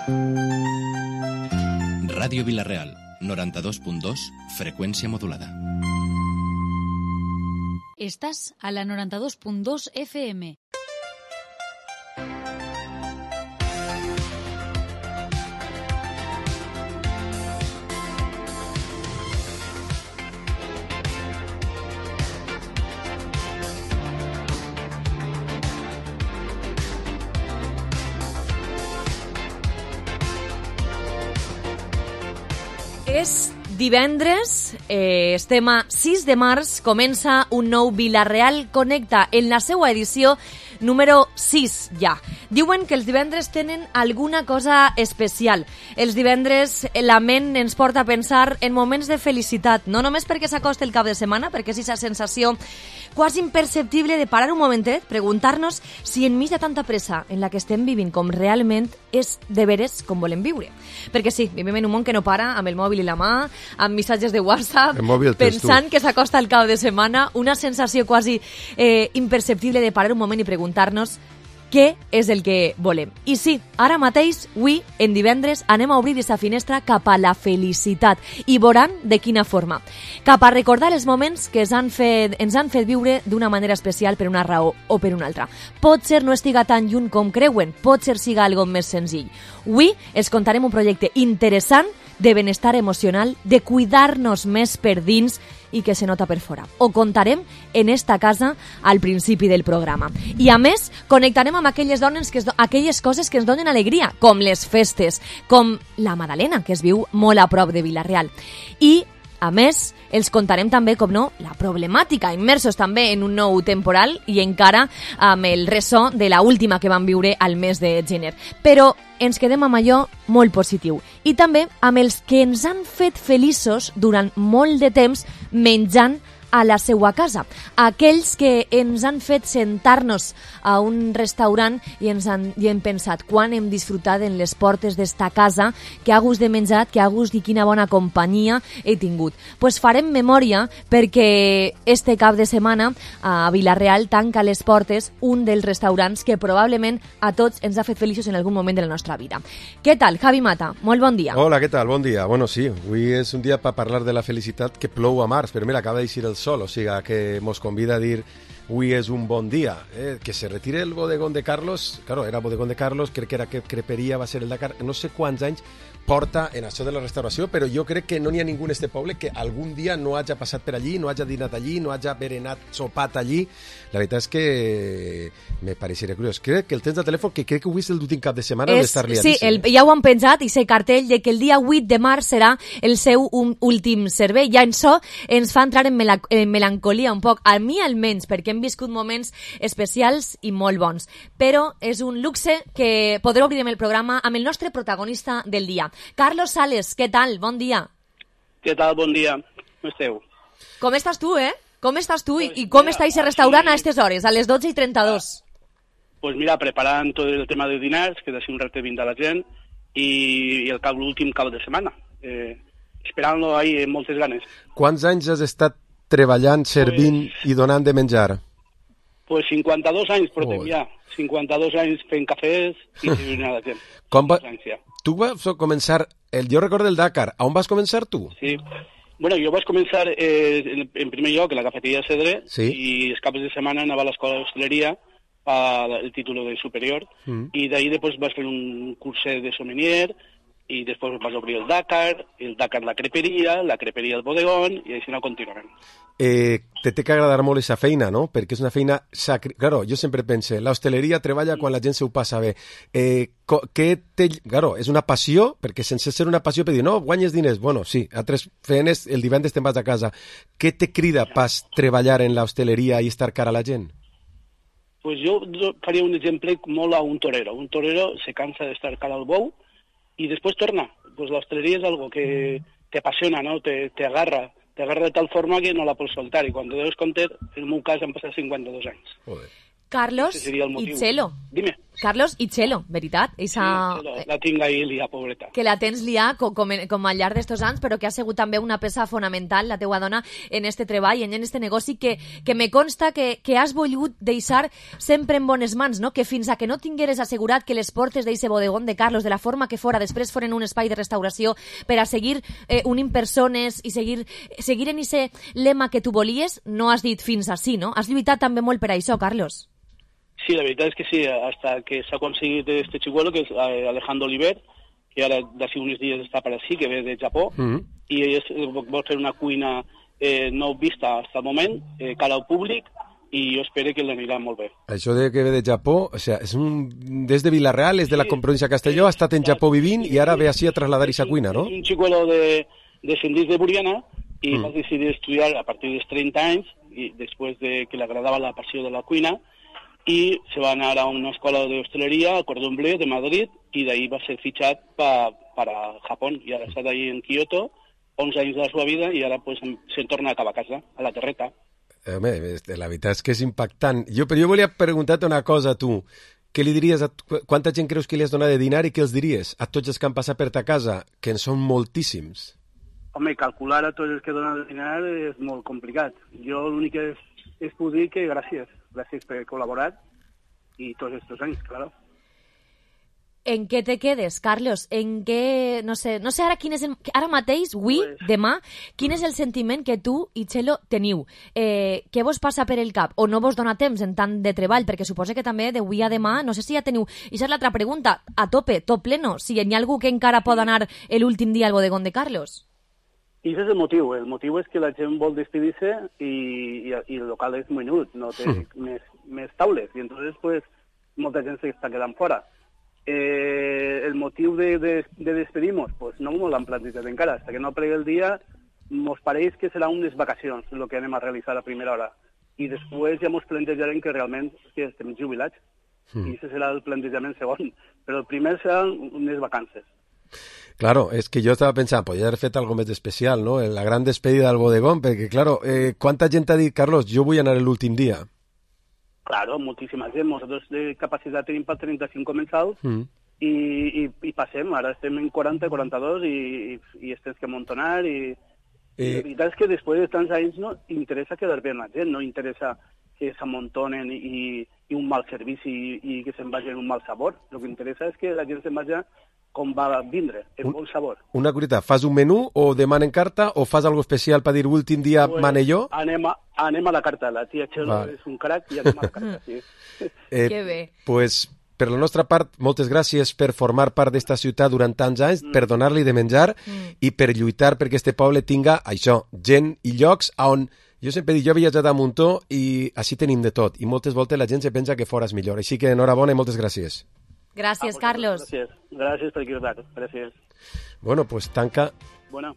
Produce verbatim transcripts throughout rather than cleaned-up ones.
Ràdio Vila-real, noranta-dos punt dos, freqüència modulada. Estàs a la noranta-dos punt dos F M. És divendres, eh, estem a sis de març, comença un nou Vila-real Connecta en la seva edició número sis ja. Diuen que els divendres tenen alguna cosa especial. Els divendres la ment ens porta a pensar en moments de felicitat, no només perquè s'acosta el cap de setmana, perquè és aquesta sensació quasi imperceptible de parar un momentet, preguntar-nos si enmig de tanta pressa en la que estem vivint com realment és de veres com volem viure. Perquè sí, vivim en un món que no para, amb el mòbil i la mà, amb missatges de WhatsApp, pensant que s'acosta el cap de setmana, una sensació quasi eh, imperceptible de parar un moment i preguntar-nos què és el que volem. I sí, ara mateix, avui, en divendres, anem a obrir aquesta finestra cap a la felicitat i veuran de quina forma. Cap a recordar els moments que ens han fet, ens han fet viure d'una manera especial per una raó o per una altra. Pot ser no estiga tan lluny com creuen, pot ser siga algo més senzill. Avui els contarem un projecte interessant de benestar emocional, de cuidar-nos més per dins i que se nota per fora. Ho contarem en esta casa al principi del programa. I a més, connectarem amb aquelles dones que es do- aquelles coses que ens donen alegria, com les festes, com la Madalena, que es viu molt a prop de Vila-real. I a més, els contarem també, com no, la problemàtica, immersos també en un nou temporal i encara amb el ressò de la última que vam viure al mes de gener. Però ens quedem amb allò molt positiu. I també amb els que ens han fet feliços durant molt de temps menjant a la seua casa. Aquells que ens han fet sentar-nos a un restaurant i ens han, i hem pensat quan hem disfrutat en les portes d'esta casa, que ha gust de menjar, que ha gust i quina bona companyia he tingut. Pues farem memòria perquè este cap de setmana a Vila-real tanca les portes un dels restaurants que probablement a tots ens ha fet feliços en algun moment de la nostra vida. Què tal, Javi Mata? Molt bon dia. Hola, què tal? Bon dia. Bueno, sí, avui és un dia per parlar de la felicitat, que plou a març, però mira, acaba d'eixir el sol, o sigui que mos convida a dir avui és un bon dia, eh? Que se retire el bodegón de Carlos, claro, era bodegón de Carlos, crec que era que creperia, va ser el Dakar, no sé quants anys porta en això de la restauració, però jo crec que no n'hi ha ningú en este poble que algun dia no hagi passat per allí, no hagi dinat allí, no hagi berenat, sopat allí. La veritat és que me pareixeria curiós. Crec que el tens de telèfon, que crec que avui és l'últim cap de setmana és, d'estar liadíssim. Sí, el, ja ho han penjat, i ser cartell de que el dia vuit de març serà el seu un, últim servei. Ja en so ens fa entrar en, mela, en melancolia un poc, a mi almenys, perquè hem viscut moments especials i molt bons. Però és un luxe que podreu obrir el programa amb el nostre protagonista del dia. Carlos Sales, què tal? Bon dia. Què tal? Bon dia. Com esteu? Com estàs tu, eh? Com estàs tu i, i com està aquest restaurant a aquestes hores, a les dotze i trenta-dos? Pues mira, preparant tot el tema de dinars, que d'ací un repte vint a la gent, i, i el cap l'últim cap de setmana. Eh, esperant-lo ahí amb moltes ganes. Quants anys has estat treballant, servint pues, i donant de menjar? Pues cinquanta-dos anys portem ja. cinquanta-dos anys fent cafès i servint a la gent. Com va... Tu vas començar, el, jo recordo el Dakar, on vas començar tu? Sí, bueno, jo vaig començar eh, en, en primer lloc en la cafeteria Cedre, sí. I els caps de setmana anava a l'escola d'hostaleria al títol de superior, mm. I d'ahí després vaig fer un curset de sommelier, i després vas obrir el Dakar, el Dakar la creperia, la creperia el bodegón, i així no continuarem. Eh, te té que agradar molt aquesta feina, no? Perquè és una feina... Sacri... Claro, jo sempre pense, la hosteleria treballa quan la gent se ho passa bé. Eh, què té... Claro, és una passió, perquè sense ser una passió per dir, no, guanyes diners. Bueno, sí, a tres feines, el divendres te'n vas a casa. Què te crida pas treballar en la hosteleria i estar cara a la gent? Pues jo faria un exemple molt a un torero. Un torero se cansa d'estar cara al bou, y después torna. Pues la hostelería es algo que te apasiona, ¿no? Te, te agarra, te agarra de tal forma que no la puedes soltar. Y cuando debes contar, en mi caso han pasado cinquanta-dos anys. Carlos Itzelo. Dime. Carlos i Txelo, veritat? Eixa... Sí, la, la tinc ahí lia, pobreta. Que la tens liar com, com, com al llarg d'estos anys, però que ha sigut també una peça fonamental, la teua dona, en este treball, en este negoci, que, que me consta que, que has volgut deixar sempre en bones mans, no? Que fins a que no tingueres assegurat que les portes d'eixe bodegón de Carlos, de la forma que fora, després foren un espai de restauració per a seguir eh, unint persones i seguir, seguir en ese lema que tu volies, no has dit fins ací, no? Has lluitat també molt per això, Carlos. Sí, la veritat és que sí, hasta que s'ha aconseguit este xicuelo, que és Alejandro Oliver, que ara d'ací uns dies està per ací, que ve de Japó, mm-hmm. i ell vol fer una cuina eh, no vista fins al moment, eh, cara al públic, i jo espero que l'anirà molt bé. Això de que ve de Japó, o sea, és un... des de Vilareal, és de la sí, província de Castelló, ha estat en Japó vivint i ara ve així a trasladar aquesta cuina, no? És un xicuelo de, de Sendís de Buriana, i mm. va decidir estudiar a partir dels trenta anys, i després de que li agradava la passió de la cuina, i se va anar a una escola d'hostaleria a Cordon Bleu de Madrid i d'ahí va ser fitxat per pa a Japó i ara està ahí en Kyoto onze anys de la seva vida i ara pues, se'n torna cap a casa, a la terreta. Home, la veritat és que és impactant. Jo, però jo volia preguntar-te una cosa a tu. Què li diries a... Quanta gent creus que li has donat de dinar i què els diries a tots els que han passat per ta casa, que en són moltíssims? Home, calcular a tots els que donen de dinar és molt complicat. Jo l'únic que és, és puc dir que gràcies. Gràcies per col·laborar i tots aquests anys, claro. En què te quedes, Carlos? En què... No sé, no sé ara quin és el... Ara mateix, avui, pues... demà, quin és el sentiment que tu i Txelo teniu? Eh, què vos passa per el cap? O no vos dona temps en tant de treball? Perquè suposa que també d'avui a demà, no sé si ja teniu... I això és l'altra pregunta, a tope, tot pleno, si hi ha algú que encara pot anar l'últim dia al bodegón de Carlos. I aquest és el motiu. El motiu és que la gent vol despedir-se i, i, i el local és menut, no té mm. més, més taules. I entonces, pues, molta gent s'està quedant fora. Eh, el motiu de, de, de despedir-nos, pues, no m'ho l'han plantejat encara. Fins que no plegui el dia, mos pareix que serà unes vacacions el que anem a realitzar a primera hora. I després ja mos plantejarem que realment que estem jubilats. Mm. I aquest serà el plantejament segon. Però el primer serà unes vacances. Claro, es que yo estaba pensando, podría haber fet algo más especial, ¿no? La gran despedida del bodegón, porque claro, eh, ¿cuánta gente ha dit, Carlos, yo voy a anar el últim dia? Claro, moltíssima gent. Nosaltres de capacitat tenim per trenta-cinc comensals mm. i, i, i passem. Ara estem en quaranta, quaranta-dos i, i, i estem que amontonar i, eh... i la veritat és que després de tants anys no interessa quedar bé amb la gent, no interessa que s'amontonen i, i un mal servici i, i que se'n vagi en un mal sabor. El que interessa és que la gent se'n vagi com va vindre, en bon sabor. Una curiositat, fas un menú o demanen carta o fas algo especial per dir últim dia pues, mane jo? Anem a, anem a la carta, la tia Txelo vale. És un crac i anem a la carta, sí. Eh, que bé. Pues, per la nostra part, moltes gràcies per formar part d'esta ciutat durant tants anys, mm. per donar-li de menjar mm. i per lluitar perquè este poble tinga això, gent i llocs on... Jo sempre dic, jo he viatjat a muntó i així tenim de tot. I moltes voltes la gent se pensa que fora és millor. Així que enhorabona i moltes gràcies. Gràcies, ah, Carlos. Gràcies, gràcies per aquí, gràcies. Bueno, pues tanca... Bueno.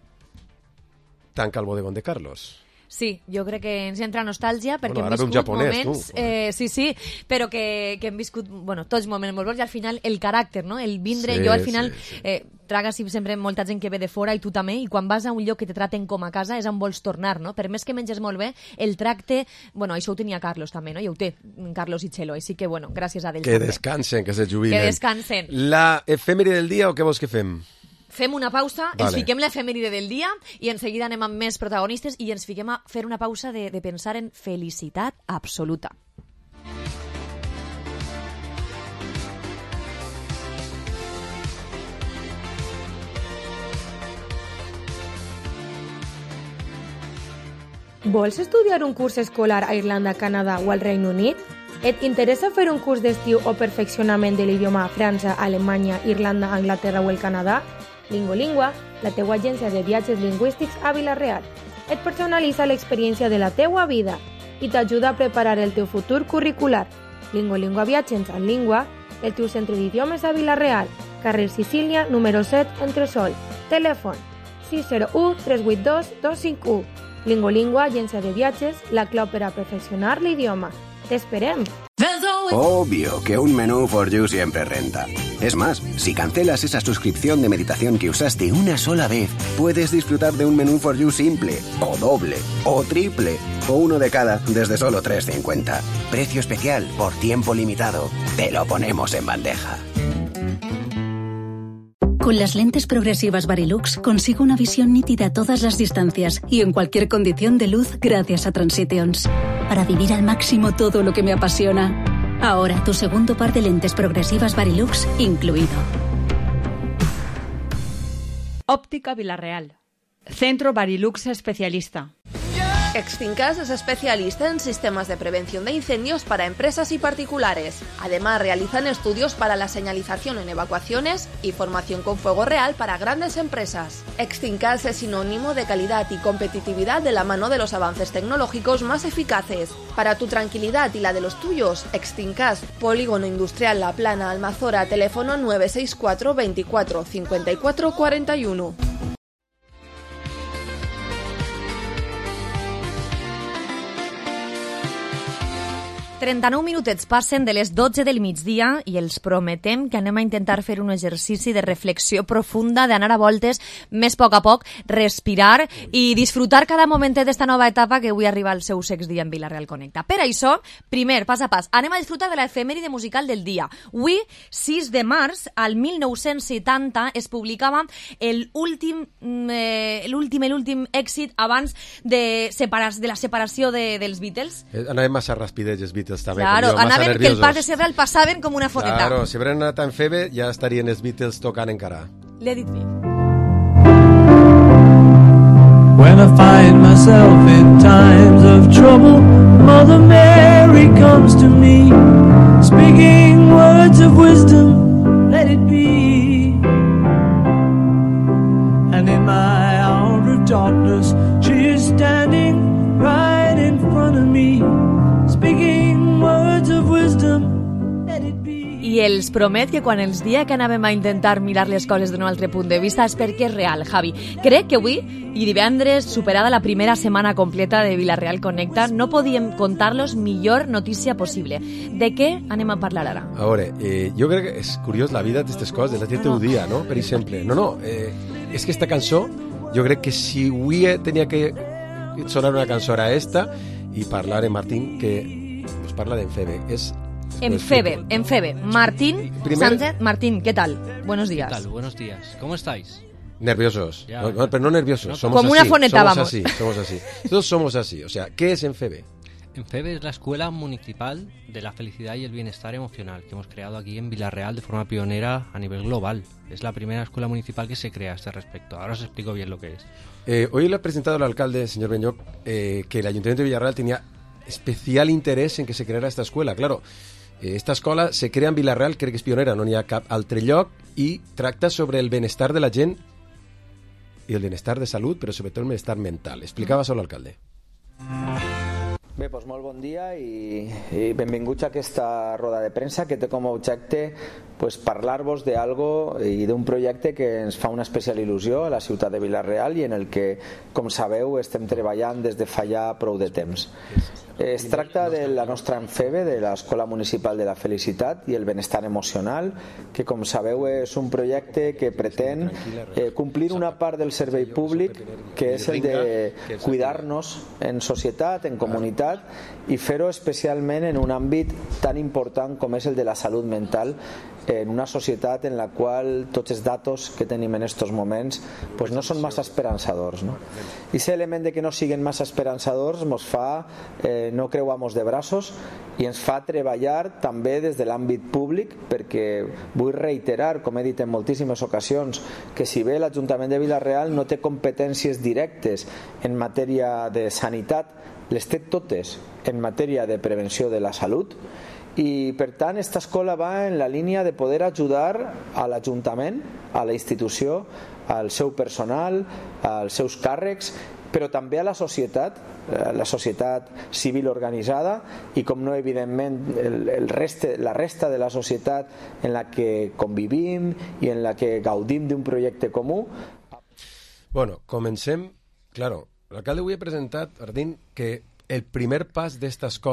Tanca el bodegón de Carlos. Sí, jo crec que ens entra nostàlgia perquè bueno, hem viscut japonès, moments... Eh, sí, sí, però que, que hem viscut bueno, tots moments molt bons i al final el caràcter, no? El vindre, sí, jo al final... Sí, sí. Eh, traga sempre molta gent que ve de fora i tu també, i quan vas a un lloc que te traten com a casa és on vols tornar, no? Per més que menges molt bé, el tracte... Bueno, això ho tenia Carlos també, no? I ho té Carlos i Txelo, així que, bueno, gràcies a ells que també. Descansen, que se jubilen. Que descansen. La efemèride del dia o què vols que fem? Fem una pausa, vale. Ens fiquem l'efemèride del dia i en seguida anem amb més protagonistes i ens fiquem a fer una pausa de, de pensar en felicitat absoluta. Vols estudiar un curs escolar a Irlanda, Canadà o al Regne Unit? Et interessa fer un curs d'estiu o perfeccionament de l'idioma a França, Alemanya, Irlanda, Anglaterra o el Canadà? Lingolingua, la teua agència de viatges lingüístics a Vila-real. Et personalitza l'experiència de la teua vida i t'ajuda a preparar el teu futur curricular. Lingolingua Viatges en Língua, el teu centre d'idiomes a Vila-real, carrer Sicília, número set, Entresol. Telèfon sis zero u tres vuit dos dos cinc u. Lingolingua, agència de viatges, la clau per a perfeccionar l'idioma. T'esperem! Obvio que un menú for you siempre renta. Es más, si cancelas esa suscripción de meditación que usaste una sola vez, puedes disfrutar de un menú for you simple, o doble, o triple, o uno de cada desde solo tres cincuenta. Precio especial por tiempo limitado. Te lo ponemos en bandeja. Con las lentes progresivas Varilux consigo una visión nítida a todas las distancias y en cualquier condición de luz gracias a Transitions. Para vivir al máximo todo lo que me apasiona. Ahora tu segundo par de lentes progresivas Varilux incluido. Óptica Villarreal. Centro Varilux especialista. Extincas es especialista en sistemas de prevención de incendios para empresas y particulares. Además, realizan estudios para la señalización en evacuaciones y formación con fuego real para grandes empresas. Extincas es sinónimo de calidad y competitividad de la mano de los avances tecnológicos más eficaces. Para tu tranquilidad y la de los tuyos, Extincas, Polígono Industrial La Plana, Almazora, teléfono nueve seis cuatro veinticuatro cincuenta y cuatro cuarenta y uno. trenta-nou minutets passen de les dotze del migdia i els prometem que anem a intentar fer un exercici de reflexió profunda, d'anar a voltes més a poc a poc, respirar i disfrutar cada momentet d'esta nova etapa que avui arriba al seu sex dia en Vila-real Connecta. Per això, primer, pas a pas, anem a disfrutar de l'efemèride musical del dia. Avui, sis de març, al mil nou-cents setanta, es publicava l'últim eh, l'últim l'últim èxit abans de, separar, de la separació de, dels Beatles. Eh, anàvem massa raspidets, Beatles. També, claro, anaven que el pas de Serral passaven com una foneta. Claro, si hagueren anat en Febe ja estarien els Beatles tocant encara. L'he dit bé. When I find myself in times of trouble, Mother Mary comes to me, speaking words of wisdom, let it be. And in my hour of darkness, she is standing right in front of me, speaking words of wisdom, let it be. I els promet que quan els dia que anàvem a intentar mirar les coses d'un altre punt de vista és perquè és real, Javi. Crec que avui i divendres, superada la primera setmana completa de Vila-real Connecta, no podíem contar-los millor notícia possible. De què anem a parlar ara? A veure, eh, jo crec que és curiós la vida d'aquestes coses, la gent no, no. ho dia, no? Per exemple. No, no, eh, és que esta cançó, jo crec que si avui tenia que sonar una cançó era esta i parlar en Martín, que us parla d'en Febe. És En Febe, en Febe. Martín Primer... Sánchez. Martín, ¿qué tal? Buenos días. ¿Qué tal? Buenos días. ¿Cómo estáis? Nerviosos. No, no, pero no nerviosos. No, somos como así, una foneta, somos vamos. Así, somos así. Todos somos así. O sea, ¿qué es en Febe? En Febe es la Escuela Municipal de la Felicidad y el Bienestar Emocional que hemos creado aquí en Vila-real de forma pionera a nivel global. Es la primera escuela municipal que se crea a este respecto. Ahora os explico bien lo que es. Eh, hoy le ha presentado el alcalde, señor Beñoc, eh, que el Ayuntamiento de Vila-real tenía especial interés en que se creara esta escuela. Claro, eh, esta escola se crea en Vila-real, crec que és pionera, no n'hi ha cap altre lloc, i tracta sobre el benestar de la gent i el benestar de salut, però sobretot el benestar mental. Explicava això l'alcalde. Bé, doncs molt bon dia i, i benvinguts a aquesta roda de premsa que té com a objecte pues, parlar-vos d'algo i d'un projecte que ens fa una especial il·lusió a la ciutat de Vila-real i en el que, com sabeu, estem treballant des de fa ja prou de temps. Es tracta de la nostra Enfebe, de l'Escola Municipal de la Felicitat i el Benestar Emocional, que com sabeu és un projecte que pretén eh, complir una part del servei públic que és el de cuidar-nos en societat, en comunitat i fer-ho especialment en un àmbit tan important com és el de la salut mental en una societat en la qual tots els datos que tenim en aquests moments pues no són massa esperançadors, no? I aquest element de que no siguin massa esperançadors ens fa eh, no creuar-nos de braços i ens fa treballar també des de l'àmbit públic, perquè vull reiterar, com he dit en moltíssimes ocasions, que si bé l'Ajuntament de Vila-real no té competències directes en matèria de sanitat, les té totes en matèria de prevenció de la salut, i per tant esta escola va en la línia de poder ajudar a l'Ajuntament, a la institució, al seu personal, als seus càrrecs, però també a la societat, la societat civil organitzada i, com no, evidentment, el, el reste, la resta de la societat en la que convivim i en la que gaudim d'un projecte comú. Bueno, comencem. Claro, l'alcalde avui ha presentat, Ardín, que el primer pas d'esta escola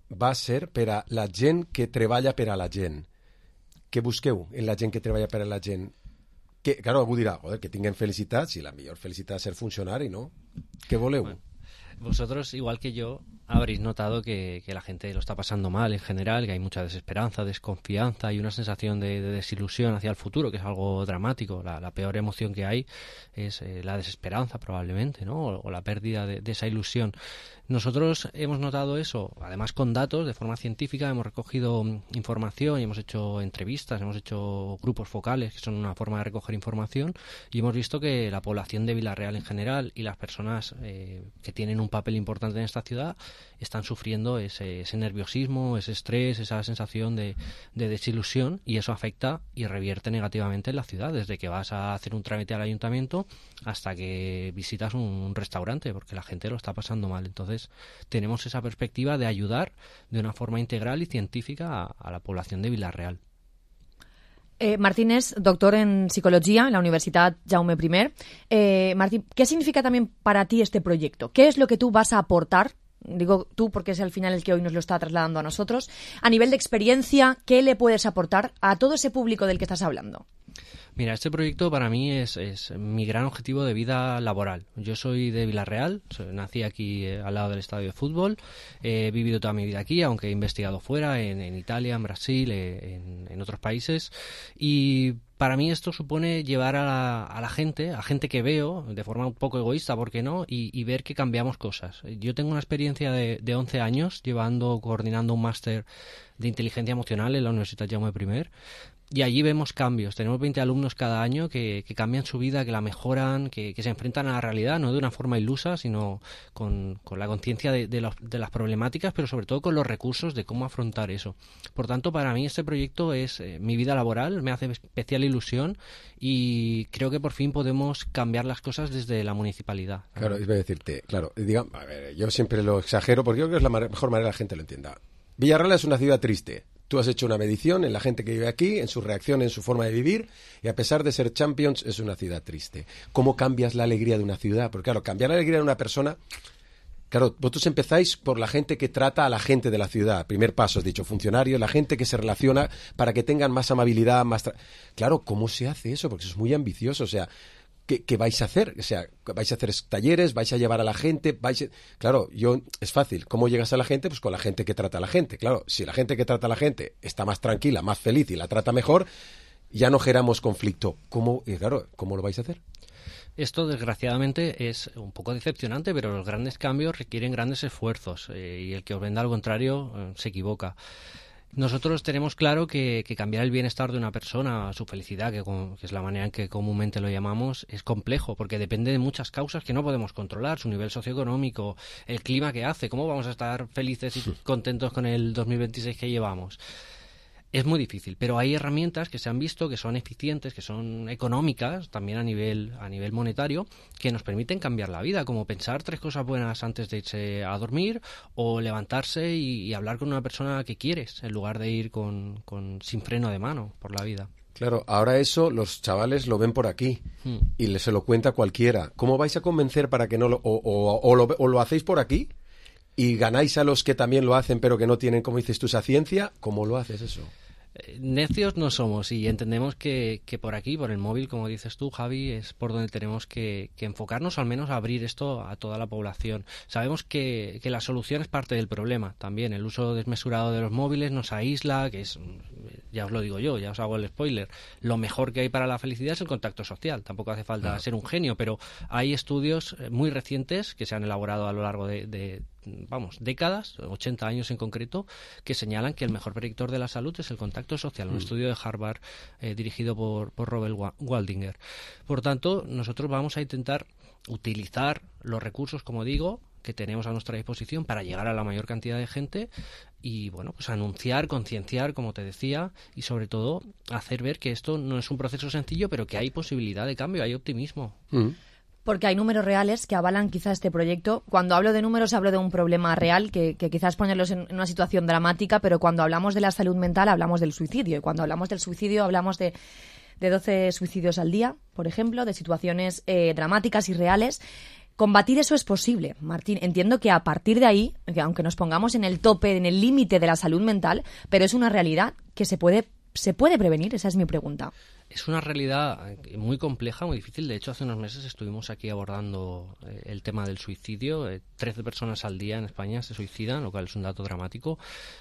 va a ser per a la gent que treballa per a la gent. Què busqueu en la gent que treballa per a la gent? Que, claro, algú dirà, joder, que tinguem felicitat, si la millor felicitat és ser funcionari, no? Què voleu? Bueno, vosotros, igual que yo, habréis notado que, que la gente lo está pasando mal en general, que hay mucha desesperanza, desconfianza y una sensación de, de desilusión hacia el futuro, que es algo dramático. La, la peor emoción que hay es eh, la desesperanza, probablemente, ¿no? O, o la pérdida de, de esa ilusión. Nosotros hemos notado eso, además con datos, de forma científica, hemos recogido información y hemos hecho entrevistas, hemos hecho grupos focales, que son una forma de recoger información, y hemos visto que la población de Vila-real en general y las personas eh, que tienen un papel importante en esta ciudad están sufriendo ese, ese nerviosismo, ese estrés, esa sensación de, de desilusión, y eso afecta y revierte negativamente en la ciudad, desde que vas a hacer un trámite al ayuntamiento hasta que visitas un, un restaurante, porque la gente lo está pasando mal. Entonces tenemos esa perspectiva de ayudar de una forma integral y científica a, a la población de Vila-real. Eh, Martín es doctor en psicología en la Universidad Jaume I. Eh, Martín, ¿qué significa también para ti este proyecto? ¿Qué es lo que tú vas a aportar? Digo tú porque es al final el que hoy nos lo está trasladando a nosotros. A nivel de experiencia, ¿qué le puedes aportar a todo ese público del que estás hablando? Mira, este proyecto para mí es, es mi gran objetivo de vida laboral. Yo soy de Vila-real, soy, nací aquí eh, al lado del estadio de fútbol, eh, he vivido toda mi vida aquí, aunque he investigado fuera, en, en Italia, en Brasil, eh, en, en otros países, y para mí esto supone llevar a la, a la gente, a gente que veo, de forma un poco egoísta, ¿por qué no?, y, y ver que cambiamos cosas. Yo tengo una experiencia de, de once años llevando, coordinando un máster de inteligencia emocional en la Universidad Jaume I, y allí vemos cambios. Tenemos veinte alumnos cada año que, que cambian su vida, que la mejoran, que, que se enfrentan a la realidad, no de una forma ilusa, sino con, con la conciencia de, de, los, de las problemáticas, pero sobre todo con los recursos de cómo afrontar eso. Por tanto, para mí este proyecto es eh, mi vida laboral, me hace especial ilusión y creo que por fin podemos cambiar las cosas desde la municipalidad. Claro, iba a decirte, claro, digamos, a ver, yo siempre lo exagero porque yo creo que es la mejor manera que la gente lo entienda. Villarreal es una ciudad triste. Tú has hecho una medición en la gente que vive aquí, en su reacción, en su forma de vivir, y a pesar de ser Champions, es una ciudad triste. ¿Cómo cambias la alegría de una ciudad? Porque claro, cambiar la alegría de una persona... Claro, vosotros empezáis por la gente que trata a la gente de la ciudad. Primer paso, has dicho, funcionarios, la gente que se relaciona para que tengan más amabilidad, más... Tra... Claro, ¿cómo se hace eso? Porque eso es muy ambicioso, o sea... ¿Qué, ¿Qué vais a hacer? O sea, ¿vais a hacer talleres? ¿Vais a llevar a la gente? ¿Vais a... Claro, yo es fácil. ¿Cómo llegas a la gente? Pues con la gente que trata a la gente. Claro, si la gente que trata a la gente está más tranquila, más feliz y la trata mejor, ya no generamos conflicto. ¿Cómo, y claro, ¿cómo lo vais a hacer? Esto, desgraciadamente, es un poco decepcionante, pero los grandes cambios requieren grandes esfuerzos eh, y el que os venda lo contrario eh, se equivoca. Nosotros tenemos claro que, que cambiar el bienestar de una persona, su felicidad, que, que es la manera en que comúnmente lo llamamos, es complejo, porque depende de muchas causas que no podemos controlar, su nivel socioeconómico, el clima que hace, cómo vamos a estar felices y contentos con el dos mil veintiséis que llevamos. Es muy difícil, pero hay herramientas que se han visto que son eficientes, que son económicas, también a nivel a nivel monetario, que nos permiten cambiar la vida, como pensar tres cosas buenas antes de irse a dormir, o levantarse y, y hablar con una persona que quieres, en lugar de ir con, con sin freno de mano por la vida. Claro, ahora eso los chavales lo ven por aquí hmm. y le, se lo cuenta cualquiera. ¿Cómo vais a convencer para que no lo... o, o, o, lo, o lo hacéis por aquí y ganáis a los que también lo hacen pero que no tienen, como dices tú, esa ciencia? ¿Cómo lo haces eso? Necios no somos y entendemos que, que por aquí, por el móvil, como dices tú, Javi, es por donde tenemos que, que enfocarnos, al menos a abrir esto a toda la población. Sabemos que, que la solución es parte del problema también. El uso desmesurado de los móviles nos aísla, que es, ya os lo digo yo, ya os hago el spoiler, lo mejor que hay para la felicidad es el contacto social. Tampoco hace falta no. ser un genio, pero hay estudios muy recientes que se han elaborado a lo largo de, de vamos, décadas, ochenta años en concreto, que señalan que el mejor predictor de la salud es el contacto social. Un mm. estudio de Harvard eh, dirigido por, por Robert Waldinger. Por tanto, nosotros vamos a intentar utilizar los recursos, como digo, que tenemos a nuestra disposición para llegar a la mayor cantidad de gente y, bueno, pues anunciar, concienciar, como te decía, y sobre todo hacer ver que esto no es un proceso sencillo, pero que hay posibilidad de cambio, hay optimismo. Mm. Porque hay números reales que avalan quizá este proyecto. Cuando hablo de números hablo de un problema real, que, que quizás ponerlos en una situación dramática, pero cuando hablamos de la salud mental hablamos del suicidio. Y cuando hablamos del suicidio hablamos de, de doce suicidios al día, por ejemplo, de situaciones eh, dramáticas y reales. Combatir eso es posible, Martín. Entiendo que a partir de ahí, que aunque nos pongamos en el tope, en el límite de la salud mental, pero es una realidad que se puede, se puede prevenir. Esa es mi pregunta. Es una realidad muy compleja, muy difícil. De hecho, hace unos meses estuvimos aquí abordando eh, el tema del suicidio. Eh, trece personas al día en España se suicidan, lo cual es un dato dramático.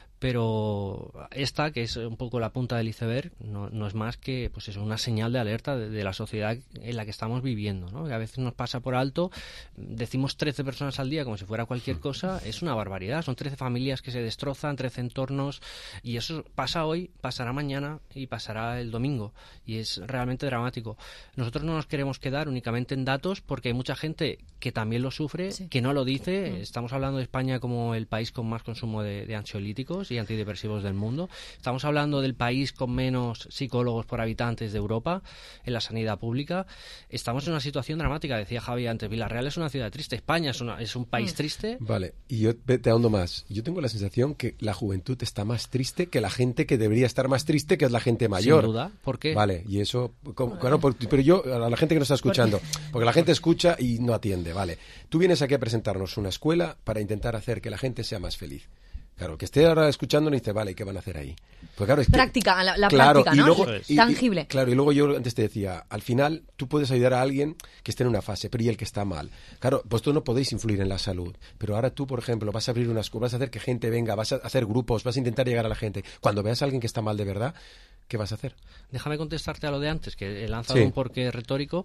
Pero esta, que es un poco la punta del iceberg, no, no es más que pues eso, una señal de alerta de, de la sociedad en la que estamos viviendo, ¿no? Que a veces nos pasa por alto, decimos trece personas al día como si fuera cualquier cosa, es una barbaridad, son trece familias que se destrozan, trece entornos, y eso pasa hoy, pasará mañana y pasará el domingo, y es realmente dramático. Nosotros no nos queremos quedar únicamente en datos, porque hay mucha gente que también lo sufre, sí. que no lo dice. Mm. Estamos hablando de España como el país con más consumo de, de ansiolíticos y antidepresivos del mundo. Estamos hablando del país con menos psicólogos por habitantes de Europa en la sanidad pública. Estamos en una situación dramática, decía Javi antes. Villarreal es una ciudad triste, España es, una, es un país mm. triste. Vale, y yo te ahondo más. Yo tengo la sensación que la juventud está más triste que la gente que debería estar más triste, que es la gente mayor. Sin duda, ¿por qué? Vale, y eso, como, claro, por, pero yo, a la gente que nos está escuchando, porque la gente escucha y no atiende, vale. Tú vienes aquí a presentarnos una escuela para intentar hacer que la gente sea más feliz. Claro, que esté ahora escuchando y dice, vale, ¿qué van a hacer ahí? Pues claro, es que, práctica, la, la claro, práctica, ¿no? Y luego, y, tangible. Y, claro, y luego yo antes te decía, al final tú puedes ayudar a alguien que esté en una fase, pero y el que está mal. Claro, vosotros no podéis influir en la salud, pero ahora tú, por ejemplo, vas a abrir una escuela, vas a hacer que gente venga, vas a hacer grupos, vas a intentar llegar a la gente. Cuando veas a alguien que está mal de verdad, ¿qué vas a hacer? Déjame contestarte a lo de antes, que he lanzado sí. un porqué retórico.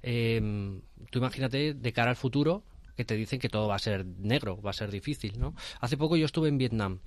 Eh, tú imagínate, de cara al futuro, que te dicen que todo va a ser negro, va a ser difícil, ¿no? Hace poco yo estuve en Vietnam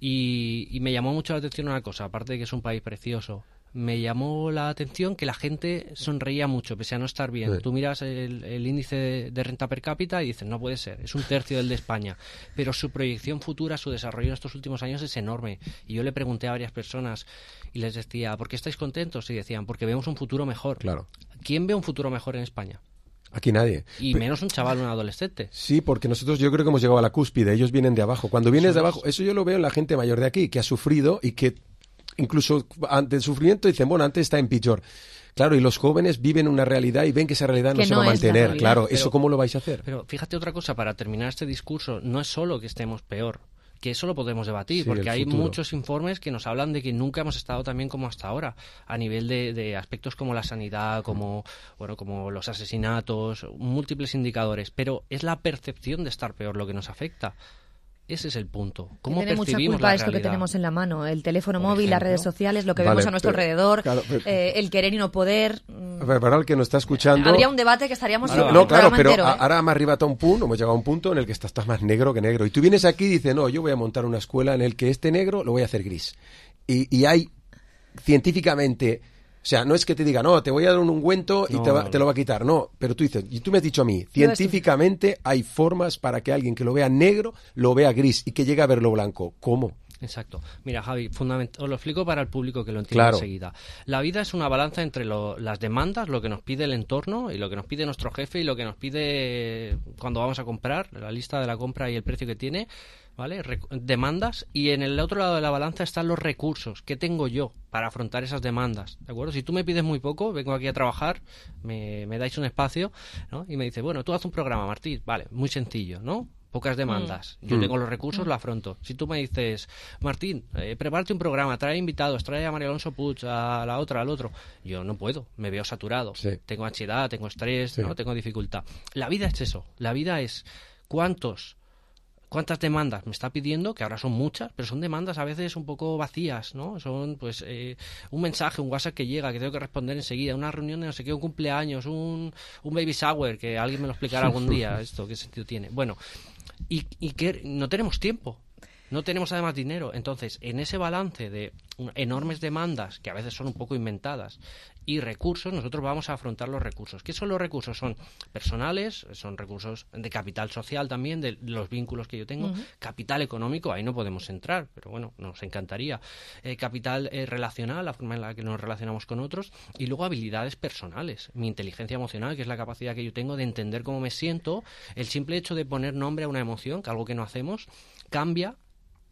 y, y me llamó mucho la atención una cosa, aparte de que es un país precioso. Me llamó la atención que la gente sonreía mucho, pese a no estar bien. Sí. Tú miras el, el índice de, de renta per cápita y dices, no puede ser, es un tercio del de España. Pero su proyección futura, su desarrollo en estos últimos años es enorme. Y yo le pregunté a varias personas y les decía, ¿por qué estáis contentos? Y decían, porque vemos un futuro mejor. Claro. ¿Quién ve un futuro mejor en España? Aquí nadie. Y menos un chaval, un adolescente. Sí, porque nosotros yo creo que hemos llegado a la cúspide, ellos vienen de abajo. Cuando vienes de abajo, eso yo lo veo en la gente mayor de aquí, que ha sufrido y que incluso ante el sufrimiento dicen, bueno, antes está en peor. Claro, y los jóvenes viven una realidad y ven que esa realidad no, no se va a mantener. Claro, pero, ¿eso cómo lo vais a hacer? Pero fíjate otra cosa, para terminar este discurso, no es solo que estemos peor, que eso lo podemos debatir, sí, porque hay futuro. Muchos informes que nos hablan de que nunca hemos estado tan bien como hasta ahora, a nivel de, de aspectos como la sanidad, como bueno, como los asesinatos, múltiples indicadores, pero es la percepción de estar peor lo que nos afecta. Ese es el punto. ¿Cómo tiene mucha percibimos culpa la esto realidad? que tenemos en la mano, el teléfono Por móvil, ejemplo. las redes sociales, lo que Vale, vemos a nuestro pero, alrededor, claro, pero, eh, el querer y no poder. Pero para el que nos está escuchando... Habría un debate que estaríamos... No, no claro, pero entero, ¿eh? Ahora hemos arribado a un punto, hemos llegado a un punto en el que estás, estás más negro que negro. Y tú vienes aquí y dices, no, yo voy a montar una escuela en el que este negro lo voy a hacer gris. Y, y hay científicamente... O sea, no es que te diga, no, te voy a dar un ungüento y no, te, va, te lo va a quitar. No, pero tú dices, y tú me has dicho a mí, científicamente hay formas para que alguien que lo vea negro lo vea gris y que llegue a verlo blanco. ¿Cómo? Exacto. Mira, Javi, fundament- os lo explico para el público que lo entienda claro. enseguida. La vida es una balanza entre lo, las demandas, lo que nos pide el entorno y lo que nos pide nuestro jefe y lo que nos pide cuando vamos a comprar, la lista de la compra y el precio que tiene, ¿vale? Re- demandas, y en el otro lado de la balanza están los recursos que tengo yo para afrontar esas demandas, ¿de acuerdo? Si tú me pides muy poco, vengo aquí a trabajar, me, me dais un espacio, ¿no? Y me dices, bueno, tú haz un programa, Martí, vale, muy sencillo, ¿no? Pocas demandas. Mm. Yo mm. tengo los recursos, mm. lo afronto. Si tú me dices, Martín, eh, prepárate un programa, trae invitados, trae a María Alonso Puig, a la otra, al otro. Yo no puedo, me veo saturado. Sí. Tengo ansiedad, tengo estrés, sí. ¿no? Tengo dificultad. La vida es eso. La vida es cuántos... ¿Cuántas demandas me está pidiendo? Que ahora son muchas, pero son demandas a veces un poco vacías, ¿no? Son, pues, eh, un mensaje, un WhatsApp que llega, que tengo que responder enseguida, una reunión de no sé qué, un cumpleaños, un, un baby shower, que alguien me lo explicará algún día, esto, ¿qué sentido tiene? Bueno, y, y que no tenemos tiempo. No tenemos además dinero. Entonces, en ese balance de enormes demandas, que a veces son un poco inventadas, y recursos, nosotros vamos a afrontar los recursos. ¿Qué son los recursos? Son personales, son recursos de capital social también, de los vínculos que yo tengo, uh-huh. capital económico, ahí no podemos entrar, pero bueno, nos encantaría. Eh, capital eh, relacional, la forma en la que nos relacionamos con otros, y luego habilidades personales, mi inteligencia emocional, que es la capacidad que yo tengo de entender cómo me siento. El simple hecho de poner nombre a una emoción, que algo que no hacemos, cambia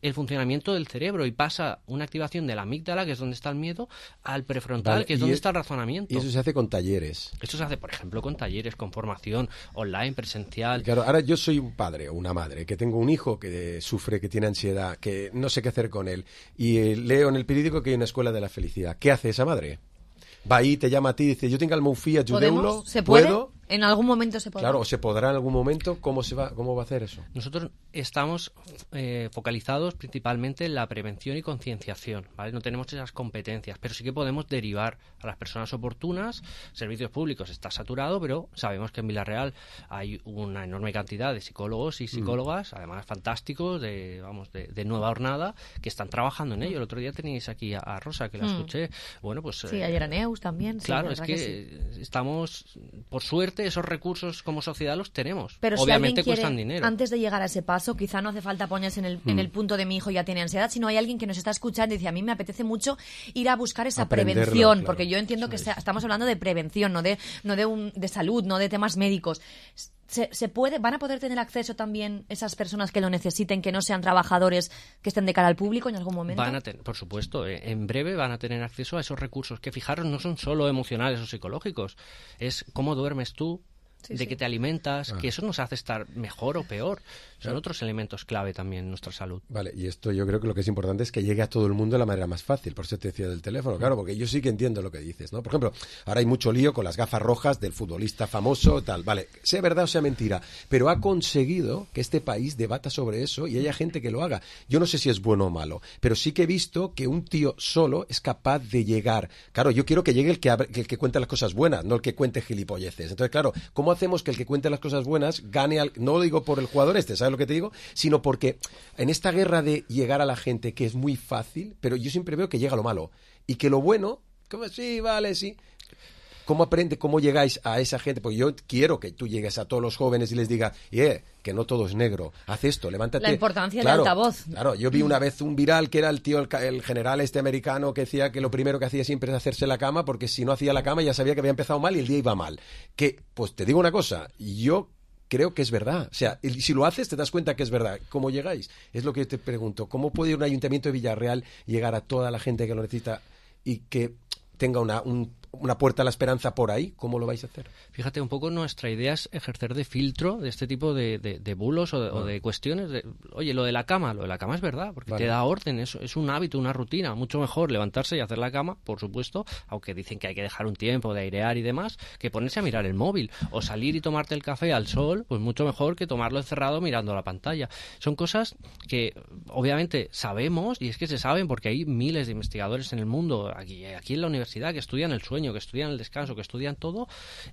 el funcionamiento del cerebro y pasa una activación de la amígdala, que es donde está el miedo, al prefrontal, vale, que es donde es, está el razonamiento. Y eso se hace con talleres. Esto se hace, por ejemplo, con talleres, con formación online, presencial. Claro, ahora yo soy un padre o una madre que tengo un hijo que sufre, que tiene ansiedad, que no sé qué hacer con él, y eh, leo en el periódico que hay una escuela de la felicidad. ¿Qué hace esa madre? Va ahí, te llama a ti y dice, yo tengo el Moufí, ayudéulo, ¿Se puede? ¿puedo? ¿En algún momento se podrá? Claro, o se podrá en algún momento. ¿Cómo se va, cómo va a hacer eso? Nosotros estamos eh, focalizados principalmente en la prevención y concienciación, ¿vale? No tenemos esas competencias, pero sí que podemos derivar a las personas oportunas. Servicios públicos está saturado, pero sabemos que en Villarreal hay una enorme cantidad de psicólogos y psicólogas, mm. además fantásticos, de vamos de, de nueva hornada, que están trabajando en ello. El otro día teníais aquí a, a Rosa, que la mm. escuché. Bueno, pues sí, eh, ayer a Neus también. Claro, sí, es que, que sí. estamos, por suerte, esos recursos como sociedad los tenemos. Pero obviamente si quiere, cuestan dinero. Antes de llegar a ese paso, quizá no hace falta ponerse en el, mm. en el punto de mi hijo ya tiene ansiedad, sino hay alguien que nos está escuchando y dice, a mí me apetece mucho ir a buscar esa prevención, claro, porque yo entiendo que sea, estamos hablando de prevención, no de no de, un, de salud, no de temas médicos. Se, se puede, ¿Van a poder tener acceso también esas personas que lo necesiten, que no sean trabajadores que estén de cara al público en algún momento? Van a tener, por supuesto, eh, en breve van a tener acceso a esos recursos que, fijaros, no son solo emocionales o psicológicos, es cómo duermes tú, sí, de sí. qué te alimentas, ah. que eso nos hace estar mejor o peor. Son claro. otros elementos clave también en nuestra salud. Vale, y esto yo creo que lo que es importante es que llegue a todo el mundo de la manera más fácil, por eso te decía del teléfono, claro, porque yo sí que entiendo lo que dices, ¿no? Por ejemplo, ahora hay mucho lío con las gafas rojas del futbolista famoso, tal, vale, sea verdad o sea mentira, pero ha conseguido que este país debata sobre eso y haya gente que lo haga. Yo no sé si es bueno o malo, pero sí que he visto que un tío solo es capaz de llegar. Claro, yo quiero que llegue el que, abre, el que cuente las cosas buenas, no el que cuente gilipolleces. Entonces, claro, ¿cómo hacemos que el que cuente las cosas buenas gane al... No lo digo por el jugador este, ¿sabes lo que te digo? Sino porque en esta guerra de llegar a la gente, que es muy fácil, pero yo siempre veo que llega lo malo. Y que lo bueno, como sí, vale, sí... ¿Cómo aprende, cómo llegáis a esa gente? Porque yo quiero que tú llegues a todos los jóvenes y les digas, yeah, que no todo es negro, haz esto, levántate. La importancia claro, del altavoz. Claro, yo vi una vez un viral que era el tío, el, el general este americano, que decía que lo primero que hacía siempre es hacerse la cama, porque si no hacía la cama ya sabía que había empezado mal y el día iba mal. Que, pues te digo una cosa, yo creo que es verdad. O sea, si lo haces te das cuenta que es verdad. ¿Cómo llegáis? Es lo que te pregunto. ¿Cómo puede un ayuntamiento de Villarreal llegar a toda la gente que lo necesita y que tenga una, un, una puerta a la esperanza por ahí? ¿Cómo lo vais a hacer? Fíjate, un poco nuestra idea es ejercer de filtro de este tipo de, de, de bulos o de, ah. o de cuestiones. De, oye, lo de la cama, lo de la cama es verdad, porque vale. te da orden, es, es un hábito, una rutina. Mucho mejor levantarse y hacer la cama, por supuesto, aunque dicen que hay que dejar un tiempo de airear y demás, que ponerse a mirar el móvil o salir y tomarte el café al sol, pues mucho mejor que tomarlo encerrado mirando la pantalla. Son cosas que obviamente sabemos, y es que se saben porque hay miles de investigadores en el mundo, aquí, aquí en la universidad, que estudian el sueño, que estudian el descanso, que estudian todo,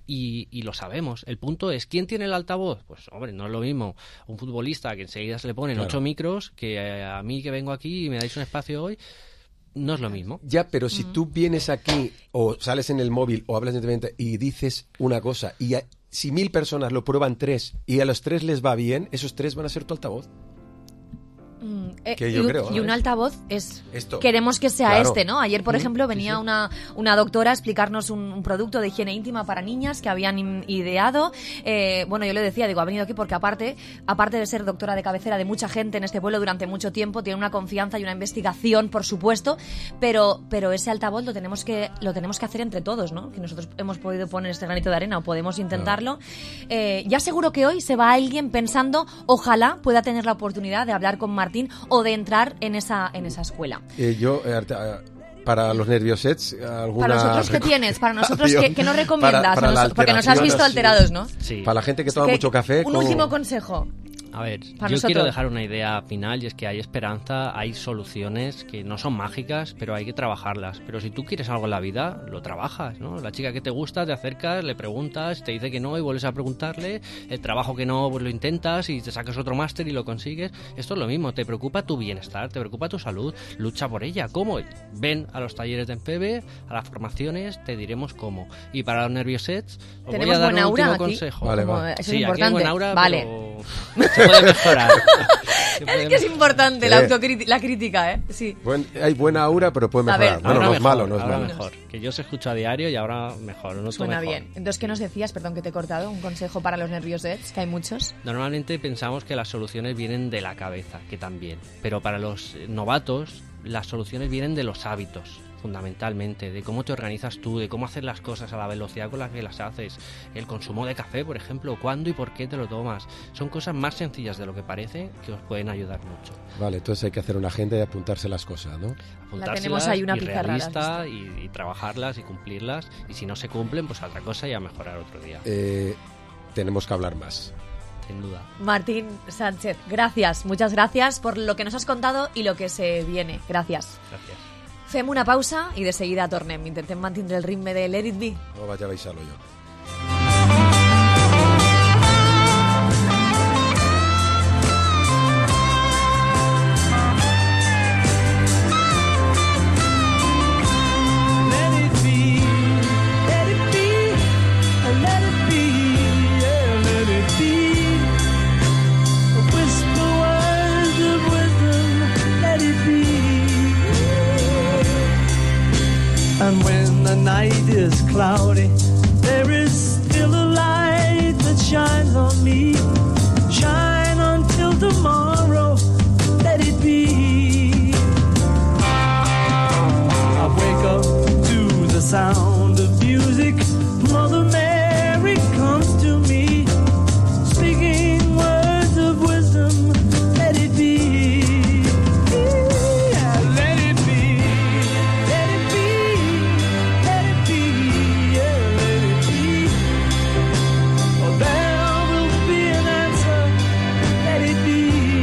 y, y lo sabemos. El punto es, ¿quién tiene el altavoz? Pues, hombre, no es lo mismo un futbolista que enseguida se le ponen claro. ocho micros, que a mí que vengo aquí y me dais un espacio hoy, no es lo mismo. Ya, pero si tú vienes aquí o sales en el móvil o hablas directamente y dices una cosa y a, si mil personas lo prueban tres y a los tres les va bien, esos tres van a ser tu altavoz. Mm, eh, que yo y, creo, y un ¿eh? altavoz es Esto. Queremos que sea Claro. este, ¿no? Ayer, por Mm, ejemplo, venía sí, sí. Una, una doctora a explicarnos un, un producto de higiene íntima para niñas que habían in- ideado. Eh, bueno, yo le decía, digo, ha venido aquí porque aparte, aparte de ser doctora de cabecera de mucha gente en este pueblo durante mucho tiempo, tiene una confianza y una investigación, por supuesto, pero, pero ese altavoz lo tenemos que, lo tenemos que hacer entre todos, ¿no? Que nosotros hemos podido poner este granito de arena o podemos intentarlo. Eh, ya seguro que hoy se va alguien pensando, ojalá pueda tener la oportunidad de hablar con Martín o de entrar en esa en esa escuela. Eh, yo, eh, para los nerviosets, alguna... Para nosotros, ¿qué tienes? Para nosotros, ¿qué, qué nos recomiendas? Para, para nos, la porque nos has visto sí. alterados, ¿no? Sí. Para la gente que toma que, mucho café... Un ¿cómo? último consejo. A ver, Para yo nosotros. quiero dejar una idea final, y es que hay esperanza, hay soluciones que no son mágicas, pero hay que trabajarlas. Pero si tú quieres algo en la vida, lo trabajas, ¿no? La chica que te gusta, te acercas, le preguntas, te dice que no y vuelves a preguntarle. El trabajo que no, pues lo intentas y te sacas otro máster y lo consigues. Esto es lo mismo, te preocupa tu bienestar, te preocupa tu salud, lucha por ella. ¿Cómo? Ven a los talleres de Enfebe, a las formaciones, te diremos cómo. Y para los nerviosets, os voy a dar un último aquí? consejo. Vale, Como, vale. eso Sí, es aquí hay importante. buen aura, vale. pero... puede mejorar. Se puede Es que es importante Sí. la, autocrítica, la crítica, ¿eh? Sí. Buen- hay buena aura, pero puede A mejorar. ver, bueno, ahora no es mejor, malo, no es ahora malo. mejor. Que yo os escucho a diario y ahora mejor. Noto Suena mejor. bien. Entonces, ¿qué nos decías? Perdón que te he cortado. Un consejo para los nerviosets, que hay muchos. Normalmente pensamos que las soluciones vienen de la cabeza, que también. Pero para los novatos, las soluciones vienen de los hábitos, fundamentalmente, de cómo te organizas tú, de cómo hacer las cosas a la velocidad con la que las haces, el consumo de café, por ejemplo, cuándo y por qué te lo tomas. Son cosas más sencillas de lo que parece que os pueden ayudar mucho. Vale, entonces hay que hacer una agenda y apuntarse las cosas, ¿no? Apuntárselas tenemos ahí una y pizarra, ¿la has realista y, y trabajarlas y cumplirlas, y si no se cumplen, pues a otra cosa y a mejorar otro día. Eh, tenemos que hablar más. Sin duda. Martín Sánchez, gracias, muchas gracias por lo que nos has contado i lo que se viene. Gràcies. Gràcies. Fem una pausa i de seguida tornem. Intentem mantenir el ritme de Let It Be. No vaig a baixar-lo jo. Let it be, let it be, let it be, yeah, let it be. Whisper words of wisdom, let it be. And when the night is cloudy, there is still a light that shines on me. Shine until tomorrow, let it be. I wake up to the sound of music. Mother Mary comes to me, speaking words of wisdom, let it be. Yeah, let it be. Let it be. Let it be. Yeah, let it be. Oh, there will be an answer. Let it be.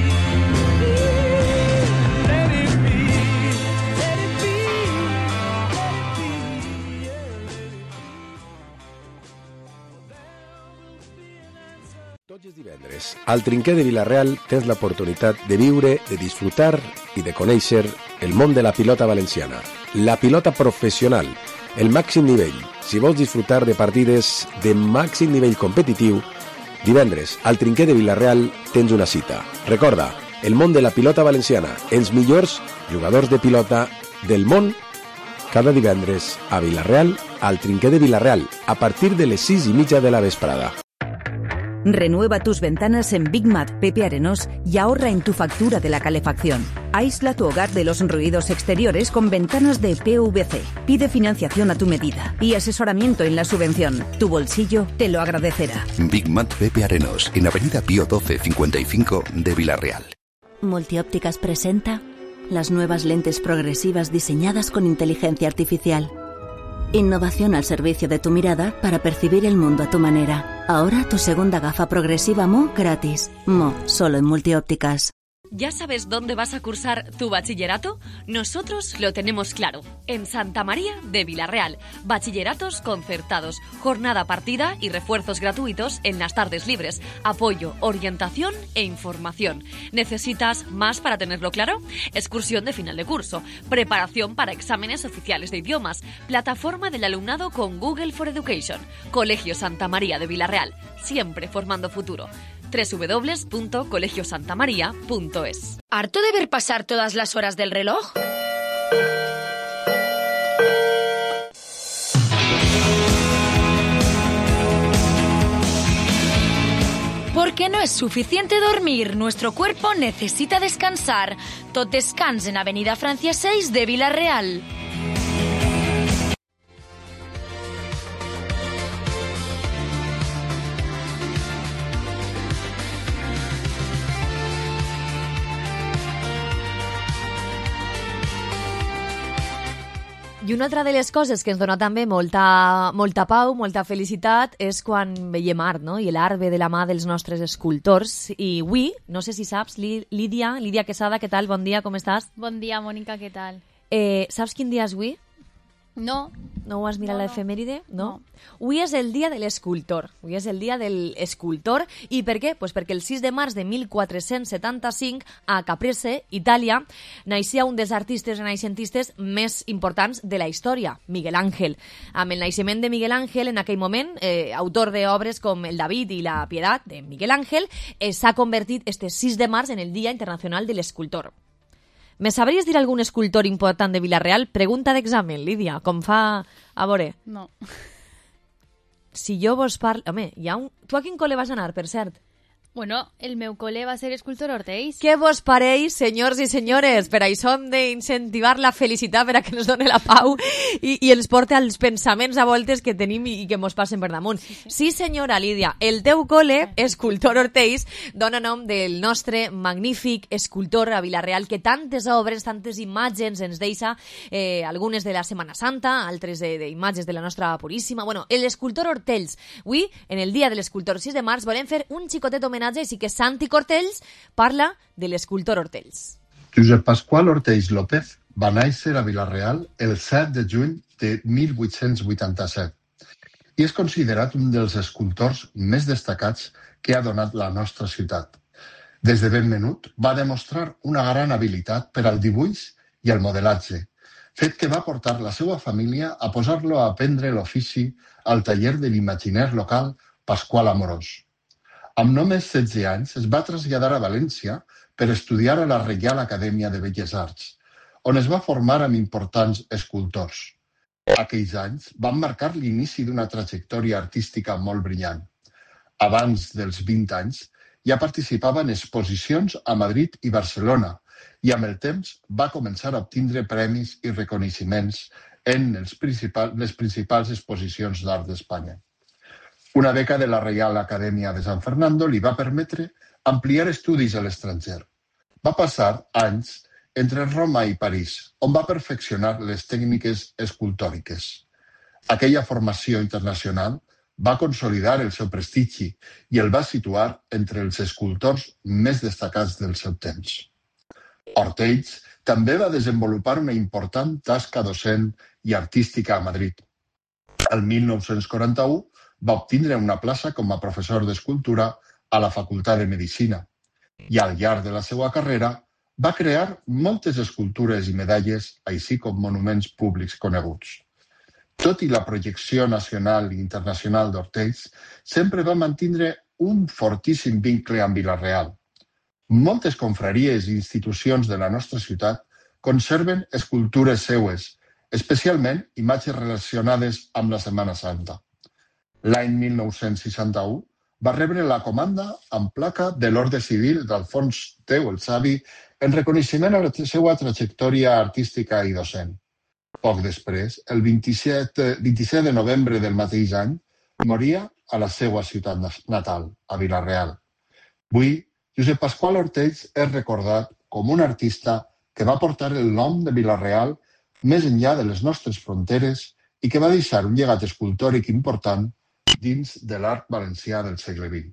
Let it be. Let it be. Let it be. Yeah, let it be. Tots els divendres, al Trinquer de Vila-real tens l'oportunitat de viure, de disfrutar i de conèixer el món de la pilota valenciana. La pilota professional, el màxim nivell. Si vols disfrutar de partides de màxim nivell competitiu, divendres, al Trinquer de Vila-real tens una cita. Recorda, el món de la pilota valenciana, els millors jugadors de pilota del món, cada divendres a Vila-real, al Trinquer de Vila-real, a partir de les sis i mitja de la vesprada. Renueva tus ventanas en Big Mat Pepe Arenós y ahorra en tu factura de la calefacción. Aísla tu hogar de los ruidos exteriores con ventanas de P V C. Pide financiación a tu medida y asesoramiento en la subvención. Tu bolsillo te lo agradecerá. Big Mat Pepe Arenós, en Avenida Pío doce cincuenta y cinco de Vila-real. Multiópticas presenta las nuevas lentes progresivas diseñadas con inteligencia artificial. Innovación al servicio de tu mirada para percibir el mundo a tu manera. Ahora tu segunda gafa progresiva Mo gratis. Mo, solo en Multiópticas. ¿Ya sabes dónde vas a cursar tu bachillerato? Nosotros lo tenemos claro. En Santa María de Vila-real. Bachilleratos concertados, jornada partida y refuerzos gratuitos en las tardes libres. Apoyo, orientación e información. ¿Necesitas más para tenerlo claro? Excursión de final de curso, preparación para exámenes oficiales de idiomas, plataforma del alumnado con Google for Education. Colegio Santa María de Vila-real, siempre formando futuro. doble u doble u doble u punto colegio santa maría punto es. ¿Harto de ver pasar todas las horas del reloj? Porque no es suficiente dormir, nuestro cuerpo necesita descansar. Tot descans en Avenida Francia seis de Vila-real. I una altra de les coses que ens dona també molta, molta pau, molta felicitat, és quan veiem art, no? I l'arbre de la mà dels nostres escultors. I avui, no sé si saps, Lídia, Lídia Quesada, què tal? Bon dia, com estàs? Bon dia, Mònica, què tal? Eh, saps quin dia és avui? No. No ho has mirat No, no. l'efemèride? No. Avui és el dia de l'escultor. Avui és el dia de l'escultor. I per què? Pues perquè el sis de març de mil quatre-cents setanta-cinc a Caprese, Itàlia, naixia un dels artistes renaixentistes més importants de la història, Miguel Ángel. Amb el naixement de Miguel Ángel, en aquell moment, eh, autor d'obres com El David i la Piedad de Miguel Ángel, eh, s'ha convertit este sis de març en el Dia Internacional de l'Escultor. Me sabries dir algun escultor important de Vila-real? Pregunta d'examen, Lídia, com fa... A veure. No. Si jo vos parlo... Home, hi ha un... Tu a quin col·le vas anar, per cert? Bueno, el meu col·le va ser escultor Ortells. Què vos pareix, senyors i senyores? Per això hem d'incentivar la felicitat per a que ens doni la pau i, i ens porte als pensaments a voltes que tenim i, i que mos passen per damunt. Sí, sí. Sí, senyora Lídia, el teu col·le, escultor Ortells, dona nom del nostre magnífic escultor a Vila-real que tantes obres, tantes imatges ens deixa, eh, algunes de la Setmana Santa, altres d'imatges de, de la nostra Puríssima. Bueno, l'escultor Ortells. Avui, en el dia de l'escultor sis de març, volem fer un xicotet homenatge. Així que Santi Cortells parla de l'escultor Ortells. Josep Pasqual Ortells López va néixer a Vila-real el set de juny de mil vuit-cents vuitanta-set i és considerat un dels escultors més destacats que ha donat la nostra ciutat. Des de ben menut va demostrar una gran habilitat per al dibuix i el modelatge, fet que va portar la seva família a posar-lo a aprendre l'ofici al taller de l'imaginer local Pasqual Amorós. Amb només setze anys es va traslladar a València per estudiar a la Reial Acadèmia de Belles Arts, on es va formar amb importants escultors. Aquells anys van marcar l'inici d'una trajectòria artística molt brillant. Abans dels vint anys ja participava en exposicions a Madrid i Barcelona i amb el temps va començar a obtindre premis i reconeixements en els principal, les principals exposicions d'art d'Espanya. Una beca de la Reial Acadèmia de San Fernando li va permetre ampliar estudis a l'estranger. Va passar anys entre Roma i París, on va perfeccionar les tècniques escultòriques. Aquella formació internacional va consolidar el seu prestigi i el va situar entre els escultors més destacats del seu temps. Ortells també va desenvolupar una important tasca docent i artística a Madrid. El mil nou-cents quaranta-u va obtindre una plaça com a professor d'escultura a la Facultat de Medicina i al llarg de la seva carrera va crear moltes escultures i medalles, així com monuments públics coneguts. Tot i la projecció nacional i internacional d'Ortells, sempre va mantindre un fortíssim vincle amb Vila-real. Moltes confraries i institucions de la nostra ciutat conserven escultures seues, especialment imatges relacionades amb la Setmana Santa. L'any mil nou-cents seixanta-u va rebre la comanda amb placa de l'Orde Civil d'Alfons Teu el Savi en reconeixement a la seva trajectòria artística i docent. Poc després, el vint-i-set de novembre del mateix any, moria a la seva ciutat natal, a Vila-real. Avui, Josep Pasqual Ortells és recordat com un artista que va portar el nom de Vila-real més enllà de les nostres fronteres i que va deixar un llegat escultòric important dins de l'art valencià del segle vint.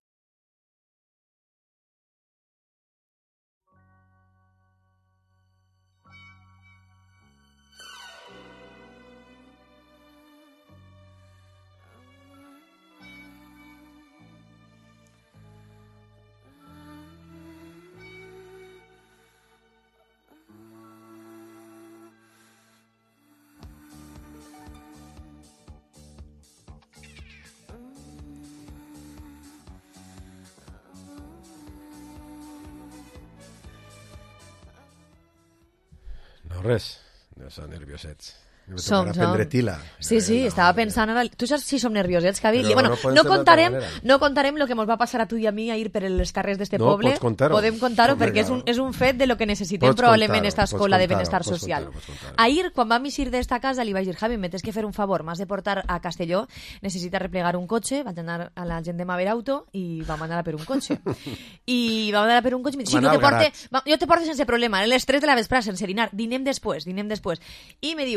No, res, no som nerviosets. Som, som. Tila. Sí, sí, estava pensant ara... Tu saps si som nerviosets, Cavi? Però Bueno, no no, podem contarem, fer d'altra no contarem lo que ens va passar a tu i a mi a ir per les carrers d'este No, poble. pots contar-ho. Podem contar-ho Vinga. perquè és un, és un fet de lo que necessitem Pots probablement contar-ho, esta pots escola de contar-ho, benestar pots social. contar-ho, pots contar-ho. Ahir, quan vam eixir d'esta casa, li vaig dir, Javi, me tens que fer un favor, m'has de portar a Castelló, necessita replegar un cotxe, vaig anar a la gent de Maver Auto i vam anar a per un cotxe. I vam anar a per un cotxe i em dic, sí, Vam jo anar te, al porte, garat. va, jo te porto sense problema, a les tres de la vesprada, sense dinar, dinem després, dinem després. I me diu,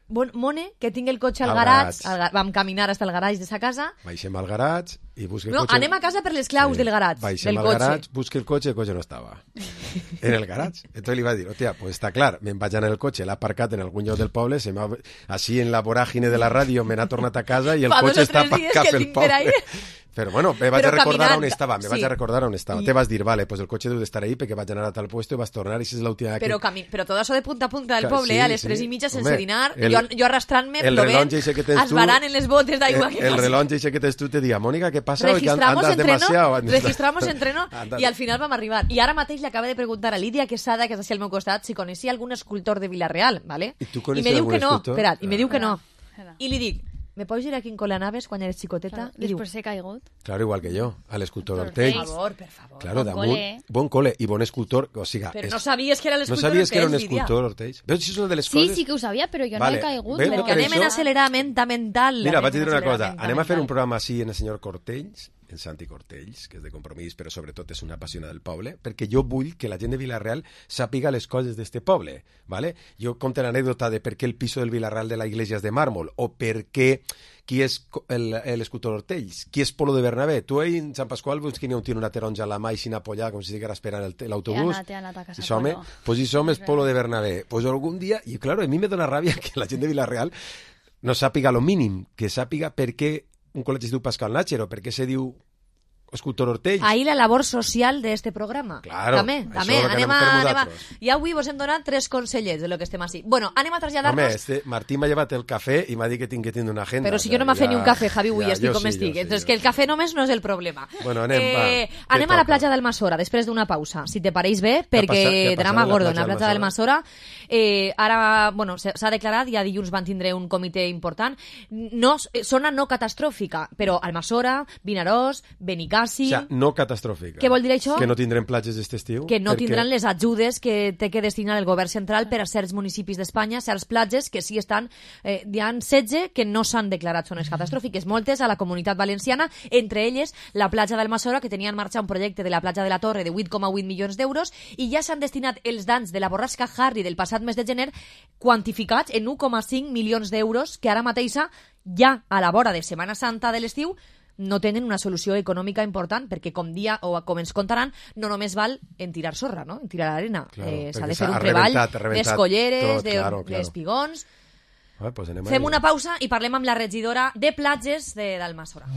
bon, Mone, que tingui el cotxe al, Al garatge, garatge. al, vam caminar fins al garatge de sa casa. Baixem al garatge i busca el No, cotxe. anem a casa per les claus del garatge, Baixem del al cotxe. garatge, busca el cotxe, el cotxe no estava. En el garatge. Entonces li va dir, hòstia, pues està clar, me'n vaig anar el cotxe, l'ha aparcat en algun lloc del poble, se m'ha... així en la voràgine de la ràdio me n'ha tornat a casa i el Fa dos cotxe o està tres dies aparcat que el pel tinc per ahí. poble. Però bueno, me vaig Però a recordar caminant, on estava, me sí. vaig a recordar on estava. I- Te vas dir, vale, pues el cotxe deu d'estar ahí perquè vaig anar a tal puesto i vas tornar i si és l'última... Però, cami... però tot això de punta a punta del Ca- poble, sí, a les sí. tres i mitja sense Home, dinar, el- jo, jo arrastrant-me, el plovent, rellotge ese que tens tu- esbarant en les botes d'aigua. El, que el no sé. reloj ese que tens tu te dia, Mònica, què passa? Hoy que Registramos andas entreno, demasiado. registramos entreno Andas- i al final vam arribar. I ara mateix li acaba de preguntar a Lídia Quesada, que és així al meu costat, si coneixia algun escultor de Vilareal, ¿vale? I tu I coneixes me diu algun que no, escultor? espera't, i me diu que no. Espera. I li dic, me pots dir a quin col·le anaves quan eres xicoteta? I diu, Després he caigut. Claro, igual que jo, al escultor Per Ortells. favor, per favor. Claro, Bon damunt, cole. bon cole i bon escultor, o sigui... Però és- no sabies que era No l'escultor sabies que era un Ortells, Lídia? escultor Ortells? Veus, això és una de les Sí, coses... sí que ho sabia, però jo Vale, no he caigut. ves, perquè per Anem en això- aceleramenta mental. Mira, anem vaig a dir en una cosa. aceleramenta Anem a fer un mental. programa així en el senyor Cortells, en Santi Cortells, que és de compromís, però sobretot és una apassionada del poble, perquè jo vull que la gent de Vilareal sàpiga les coses d'este poble, ¿vale? Jo conto l'anècdota de per què el piso del Vilareal de la iglesia és de mármol, o per què qui és co- el- l'escultor Ortells, qui és Polo de Bernabé. Tu ahí en Sant Pasqual veus que n'hi ha un tio una taronja a la mà i sin apoyar, com si estiguera esperant el- l'autobús. He anat, he anat a casa I som, Polo. pues i som és Polo de Bernabé. Pues algun dia, i claro, a mi me dona ràbia que la gent de Vilareal no sàpiga lo mínim, que sàpiga per què un col·legi es diu Pascal Natcher o per què se diu escultor Ortells. Ahí la labor social d'este programa. Claro, també, això també. és el que Anem anem a fer a, anem a... nosaltres. I avui vos hem donat tres consellers de lo que estem així. Bueno, anem a Home, traslladar-nos... este Martí m'ha llevat el cafè i m'ha dit que tinc que tindre una agenda. Però si jo no m'ha fet ni un cafè, Javi, avui ja, estic jo com sí, estic. jo sí, Entonces, jo que el cafè només no és el problema. Bueno, anem, va. Eh, Què anem a la toca? platja d'Almassora, després d'una pausa, si te pareix bé, perquè passa- què ha drama passat a la gordo en platja la platja d'Almassora. Eh, ara, bueno, s'ha s'ha declarat, ja dilluns van tindre un comitè important. No, zona no catastròfica, però Almassora, Vinaròs, Benicàssim... O sea, no catastròfica. Què vol dir això? Que no tindrem platges d'este estiu. Que no perquè- tindran les ajudes que té que destinar el govern central per a certs municipis d'Espanya, certs platges que sí estan... Eh, hi ha setze que no s'han declarat zones catastròfiques, moltes a la Comunitat Valenciana, entre elles la platja d'Almassora, que tenia en marxa un projecte de la platja de la Torre de vuit coma vuit milions d'euros, i ja s'han destinat els danys de la borrasca Harry del passat mes de gener quantificats en un coma cinc milions d'euros, que ara mateixa, ja a la vora de Setmana Santa de l'estiu, no tenen una solució econòmica important, perquè com dia o com ens contaran, no només val en tirar sorra, no? En tirar arena. Claro, eh, S'ha perquè de fer s'ha un treball rebentat, ha rebentat d'escolleres, tot, de- claro, claro. d'espigons... Ah, pues anem Fem ahí. una pausa i parlem amb la regidora de platges de d'Almassora.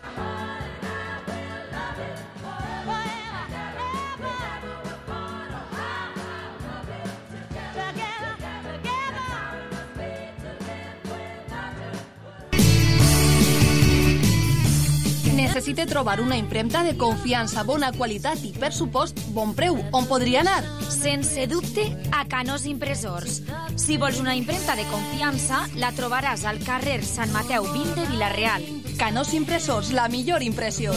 Necessite trobar una impremta de confiança, bona qualitat i, per supost, bon preu. On podria anar? Sense dubte, a Canós Impressors. Si vols una impremta de confiança, la trobaràs al carrer Sant Mateu vint de Vila-real. Canós Impressors, la millor impressió.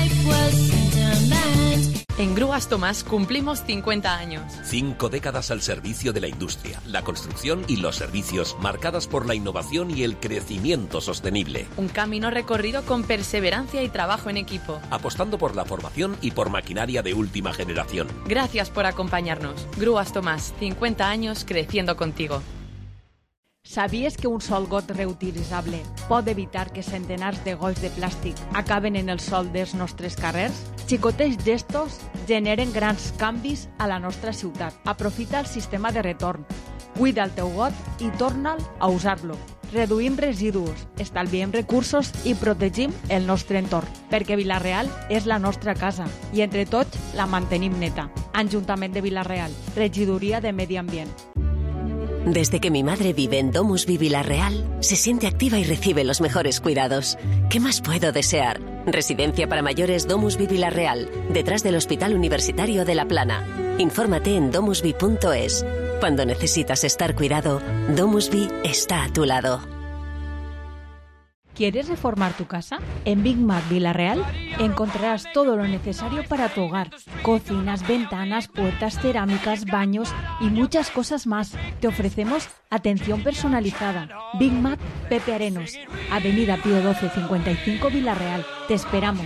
En Grúas Tomás cumplimos cincuenta años. Cinco décadas al servicio de la industria, la construcción y los servicios, marcadas por la innovación y el crecimiento sostenible. Un camino recorrido con perseverancia y trabajo en equipo. Apostando por la formación y por maquinaria de última generación. Gracias por acompañarnos. Grúas Tomás, cincuenta años creciendo contigo. Sabies que un sol got reutilitzable pot evitar que centenars de gots de plàstic acaben en el sol dels nostres carrers? Xicotets gestos generen grans canvis a la nostra ciutat. Aprofita el sistema de retorn. Cuida el teu got i torna'l a usar-lo. Reduïm residus, estalviem recursos i protegim el nostre entorn, perquè Vila-real és la nostra casa i entre tots la mantenim neta. Ajuntament de Vila-real, Regidoria de Medi Ambient. Desde que mi madre vive en Domusvi Vila-real, se siente activa y recibe los mejores cuidados. ¿Qué más puedo desear? Residencia para mayores Domusvi Vila-real, detrás del Hospital Universitario de La Plana. Infórmate en domusvi punto es. Cuando necesitas estar cuidado, Domusvi está a tu lado. ¿Quieres reformar tu casa? En Big Mac Vila-real encontrarás todo lo necesario para tu hogar. Cocinas, ventanas, puertas, cerámicas, baños y muchas cosas más. Te ofrecemos atención personalizada. Big Mac Pepe Arenos, Avenida Pío doce cincuenta y cinco Vila-real. Te esperamos.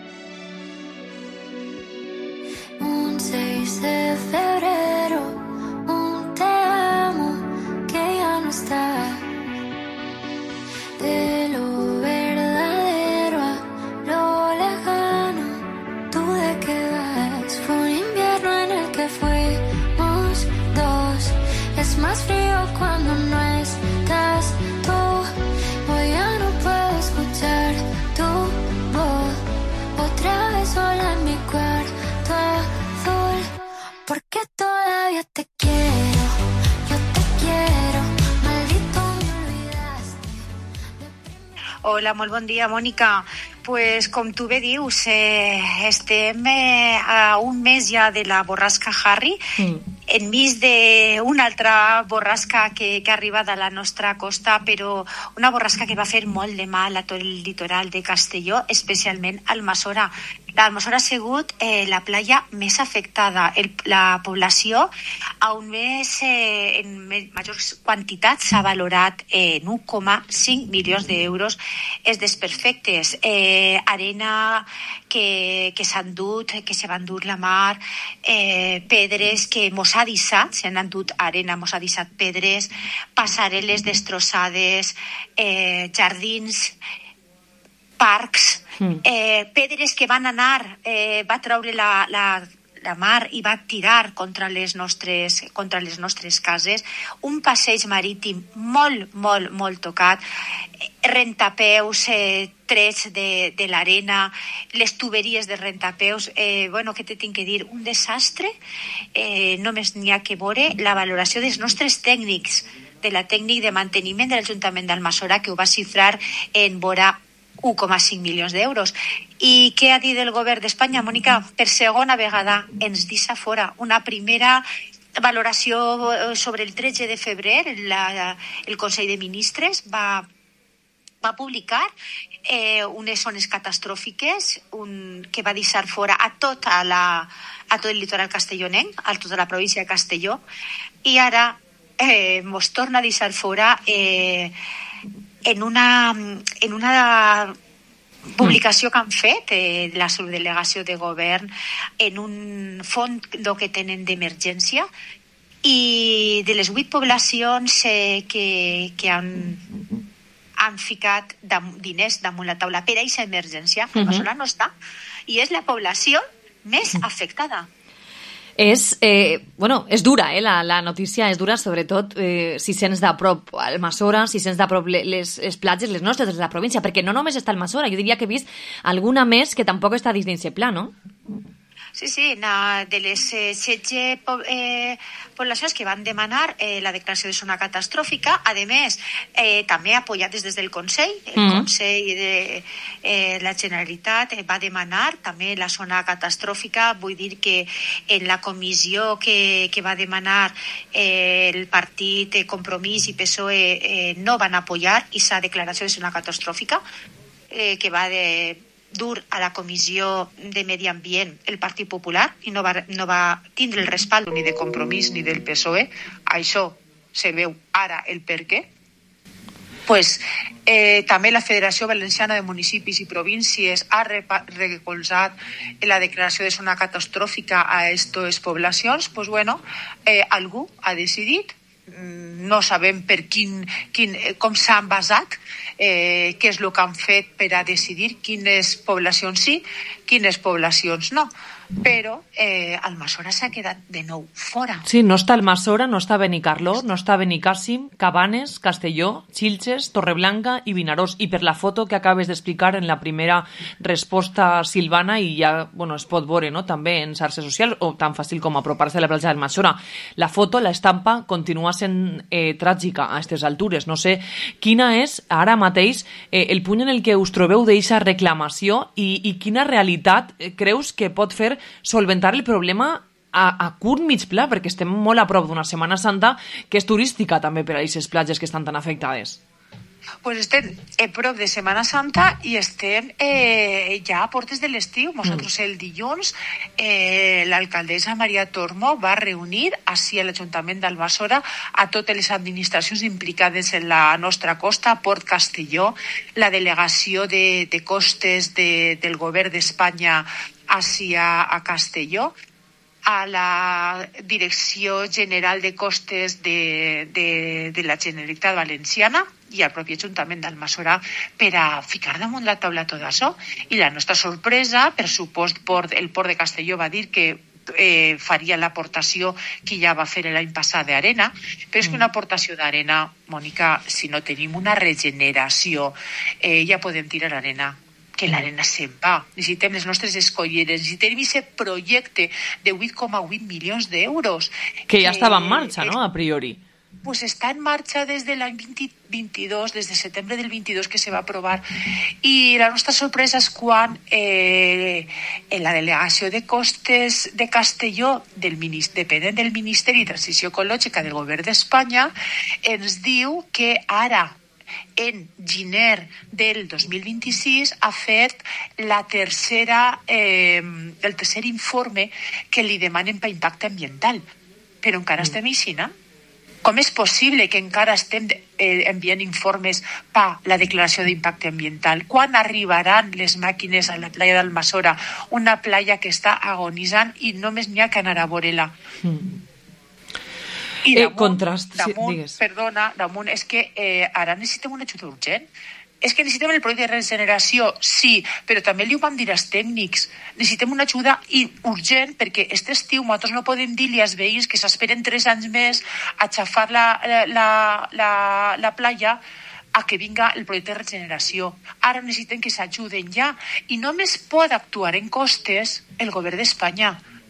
Un seis de febrero, Hola, molt bon dia, Mònica. Pues, com tu bé dius, eh, estem eh, a un mes ja de la borrasca Harry, mm. enmig d'una altra borrasca que, que arriba de la nostra costa, però una borrasca que va fer molt de mal a tot el litoral de Castelló, especialment al Almassora. L'Almassora ha sigut eh, la playa més afectada. El, la població, on més, eh, en majors quantitats, s'ha valorat eh, en un coma cinc milions d'euros els desperfectes. Eh, arena que, que s'han dut, que se van dur la mar, eh, pedres que mos ha dissat, se n'han dut arena, mos ha dissat pedres, passarel·les destrossades, eh, jardins, parcs, mm. eh, pedres que van anar, eh, va treure la, la, la mar i va tirar contra les nostres, contra les nostres cases, un passeig marítim molt, molt, molt tocat, rentapeus, eh, trets de, de l'arena, les tuberies de rentapeus, eh, bueno, què te tinc que dir? Un desastre, eh, només n'hi ha que veure la valoració dels nostres tècnics, de la tècnic de manteniment de l'Ajuntament d'Almassora, que ho va xifrar en vora un coma cinc milions d'euros. I què ha dit el govern d'Espanya, Mònica? Per segona vegada ens deixa fora. Una primera valoració sobre el tretze de febrer, la, el Consell de Ministres va, va publicar eh, unes zones catastròfiques un, que va deixar fora a, tota la, a tot el litoral castellonenc, a tota la província de Castelló, i ara eh, mos torna a deixar fora eh, en una, en una publicació que han fet eh, la subdelegació de govern en un fons que tenen d'emergència, i de les vuit poblacions eh, que, que han, han ficat dam, diners damunt la taula per a aquesta emergència, uh-huh. Almassora no està, i és la població més afectada. És, eh, bueno, és dura, eh? la, la notícia és dura, sobretot eh, si sents d'aprop Almassora, si sents d'aprop les, les platges, les nostres, de la província, perquè no només està Almassora, jo diria que he vist alguna més que tampoc està dins d'aquest pla, no? Sí, sí, na, de les eh, setze eh, poblacions que van demanar eh, la declaració de zona catastròfica, a més, eh, també apoyades des del Consell, el mm. Consell de eh, la Generalitat eh, va demanar també la zona catastròfica, vull dir que en la comissió que, que va demanar eh, el partit eh, Compromís i P S O E eh, no van apoyar aquesta declaració de zona catastròfica, eh, que va de dur a la Comissió de Medi Ambient el Partit Popular, i no va, no va tindre el respaldo ni de Compromís ni del P S O E. Això se veu ara el per què. Pues, eh, també la Federació Valenciana de Municipis i Províncies ha recolzat la declaració de zona catastròfica a aquestes poblacions. Pues, bueno, eh, algú ha decidit, no sabem per quin, quin, com s'han basat, eh, què és el que han fet per a decidir quines poblacions sí, quines poblacions no. Però eh, Almassora s'ha quedat de nou fora. Sí, no està Almassora, no està Benicarló, no està Benicàssim, Cabanes, Castelló, Xilxes, Torreblanca i Vinaròs. I per la foto que acabes d'explicar en la primera resposta, Silvana, i ja bueno, es pot veure, no?, també en xarxes socials, o tan fàcil com apropar-se a la platja d'Almassora. La foto, la estampa, continua sent eh, tràgica a aquestes altures. No sé quina és ara mateix eh, el punt en el que us trobeu d'eixa reclamació i, i quina realitat eh, creus que pot fer solventar el problema a, a curt mig pla, perquè estem molt a prop d'una Setmana Santa que és turística també per a aquestes platges que estan tan afectades. Pues estem a prop de Setmana Santa i estem eh, ja a portes de l'estiu. Nosaltres mm. el dilluns eh, l'alcaldessa Maria Tormo va reunir ací a l'Ajuntament d'Almassora a totes les administracions implicades en la nostra costa, Port Castelló, la delegació de, de costes de, del govern d'Espanya ací a, a Castelló, a la Direcció General de Costes de, de, de la Generalitat Valenciana i al propi Ajuntament d'Almassora per a ficar damunt la taula tot això. I la nostra sorpresa, per supost, port, el Port de Castelló va dir que eh, faria l'aportació que ja va fer l'any passat d'arena, però és que una aportació d'arena, Mònica, si no tenim una regeneració, eh, ja podem tirar arena, que l'arena se'n va. Necessitem les nostres escolleres, necessitem aquest projecte de vuit coma vuit milions d'euros. Que ja estava en marxa, no?, a priori. pues está en marcha desde el any veintidós, des de setembre del veintidós que se va aprovar. I la nostra sorpresa és quan eh, en la delegació de costes de Castelló, del dependent del Ministeri de Transició Ecològica del Govern d'Espanya, ens diu que ara, en gener del dos mil vint-i-sis, ha fet la tercera, eh, el tercer informe que li demanen per impacte ambiental. Però encara mm. estem així, no? Com és possible que encara estem eh, enviant informes per la declaració d'impacte ambiental? Quan arribaran les màquines a la playa d'Almassora, una playa que està agonitzant i només n'hi ha que anar a veure-la? Mm. I damunt, eh, contrast, damunt, sí, perdona, damunt, és que eh, ara necessitem una ajuda urgent. És que necessitem el projecte de regeneració, sí, però també li ho vam dir als tècnics. Necessitem una ajuda urgent perquè aquest estiu nosaltres no podem dir-li als veïns que s'esperen tres anys més a xafar la, la, la, la playa a que vinga el projecte de regeneració. Ara necessitem que s'ajuden ja i només pot actuar en costes el govern d'Espanya.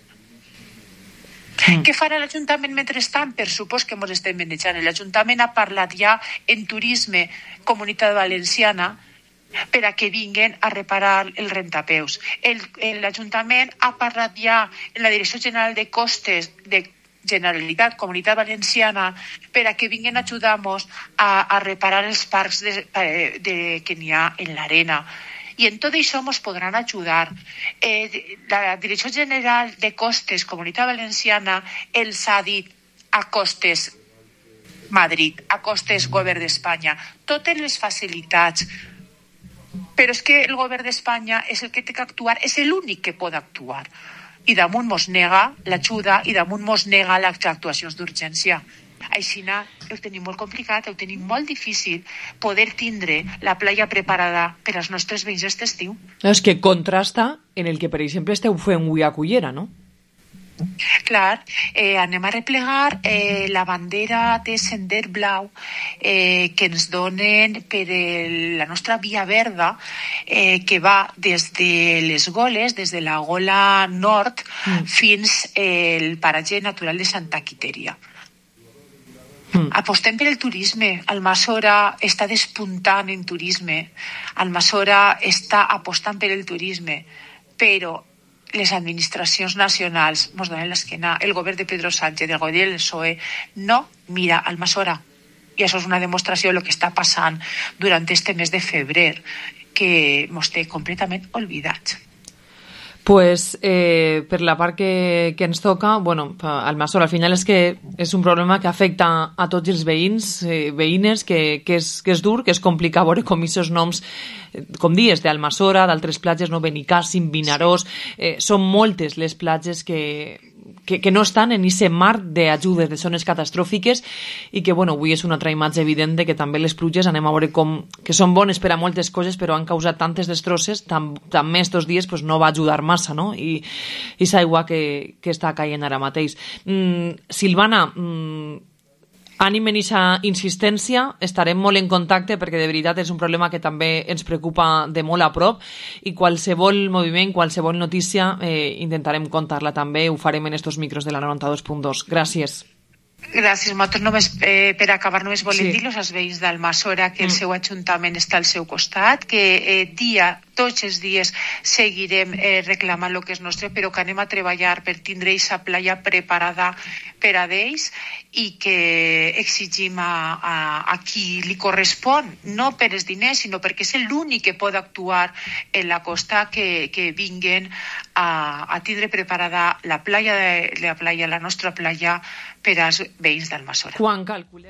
Mm. Què farà l'Ajuntament mentrestant? Per supòs que ens estem manejant. L'Ajuntament ha parlat ja en turisme, Comunitat Valenciana, per a que vinguen a reparar el rentapeus. L'Ajuntament ha parlat ja en la Direcció General de Costes de Generalitat, Comunitat Valenciana, per a que vinguen a ajudar-nos a, a reparar els parcs de, de, que n'hi ha en l'arena. I en tot això ens podran ajudar. Eh, la Direcció General de Costes, Comunitat Valenciana, els ha dit a Costes Madrid, a Costes Govern d'Espanya, totes les facilitats. Però és que el Govern d'Espanya és el que té que actuar, és l'únic que pot actuar. I damunt mos nega l'ajuda i damunt mos nega les actuacions d'urgència. Així ho tenim molt complicat, ho tenim molt difícil poder tindre la playa preparada per als nostres veïns aquest estiu. És que contrasta en el que, per exemple, esteu fent avui a Cullera, no? Clar, eh, anem a replegar eh, la bandera de Sender Blau eh, que ens donen per el, la nostra via verda eh, que va des de les Goles, des de la Gola Nord mm. fins eh, el paratge natural de Santa Quiteria. Mm. Apostem per el turisme. Almassora està despuntant en turisme. Almassora està apostant per el turisme. Però les administracions nacionals mos donen l'esquena. El govern de Pedro Sánchez, el govern del P S O E, no mira Almassora. I això és una demostració del que està passant durant este mes de febrer, que mos té completament oblidats. Pues eh, per la part que, que ens toca, bueno, Almassora, al final és que és un problema que afecta a tots els veïns, eh, veïnes, que, que, és, que és dur, que és complicat veure com aquests noms, com dies, d'Almassora, d'altres platges, no, Benicàssim, Vinaròs, eh, són moltes les platges que, que, que no estan en aquest marc d'ajudes de zones catastròfiques i que, bueno, avui és una altra imatge evident de que també les pluges anem a veure com, que són bones per a moltes coses, però han causat tantes destrosses, tam, també estos dies pues, no va ajudar massa, no? I, i l'aigua que, que està caient ara mateix. Mm, Silvana, mm, ànim en aquesta insistència, estarem molt en contacte perquè de veritat és un problema que també ens preocupa de molt a prop i qualsevol moviment, qualsevol notícia eh, intentarem contar-la també, ho farem en estos micros de la noranta-dos punt dos. Gràcies. Gràcies. Nosaltres només, eh, per acabar només volem Sí. dir-los als veïns d'Almassora que el Mm. seu ajuntament està al seu costat, que eh, dia, tots els dies seguirem eh, reclamant el que és nostre, però que anem a treballar per tindre aquesta playa preparada per a d'ells i que exigim a, a, a qui li correspon, no per els diners, sinó perquè és l'únic que pot actuar en la costa, que, que vinguen a, a tindre preparada la playa, de, la playa, la nostra playa per als veïns d'Almassora. Quan calculeu?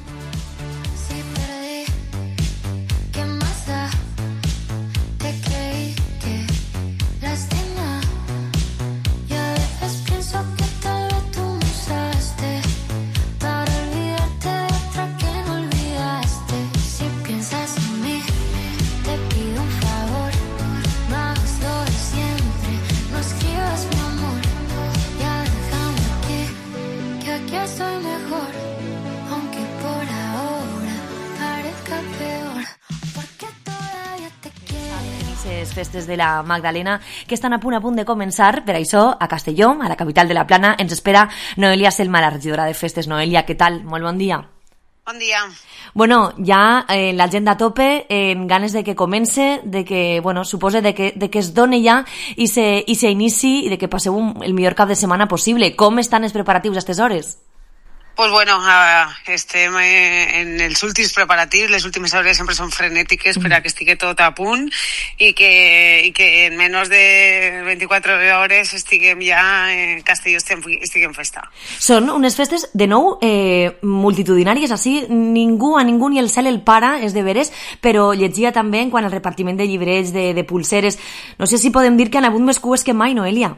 ¿Qué más da? Te creí que lastima. Y a veces pienso que tal vez tú me usaste para olvidarte de otra que no olvidaste. Si piensas en mí, te pido un favor. No hagas lo de siempre, no escribas mi amor. Ya déjame aquí, que aquí estoy mejor. Aunque les festes de la Magdalena, que estan a punt a punt de començar. Per això, a Castelló, a la capital de la Plana, ens espera Noelia Selma, la regidora de festes. Noelia, què tal? Molt bon dia. Bon dia. Bueno, ja eh, l'agenda a tope, en eh, ganes de que comence, de que, bueno, suposa de que, de que es doni ja i se, i se inici i de que passeu un, el millor cap de setmana possible. Com estan els preparatius a aquestes hores? Pues bueno, uh, estem en els últims preparatius, les últimes hores sempre són frenètiques per a que estigui tot a punt i que, i que en menys de vint-i-quatre hores estiguem ja en Castelló, estiguem festa. Són unes festes, de nou, eh, multitudinàries, així ningú, a ningú ni el cel el para, és de veres, però llegia també en quant al repartiment de llibrets, de, de pulseres. No sé si podem dir que han hagut més cues que mai, Noelia.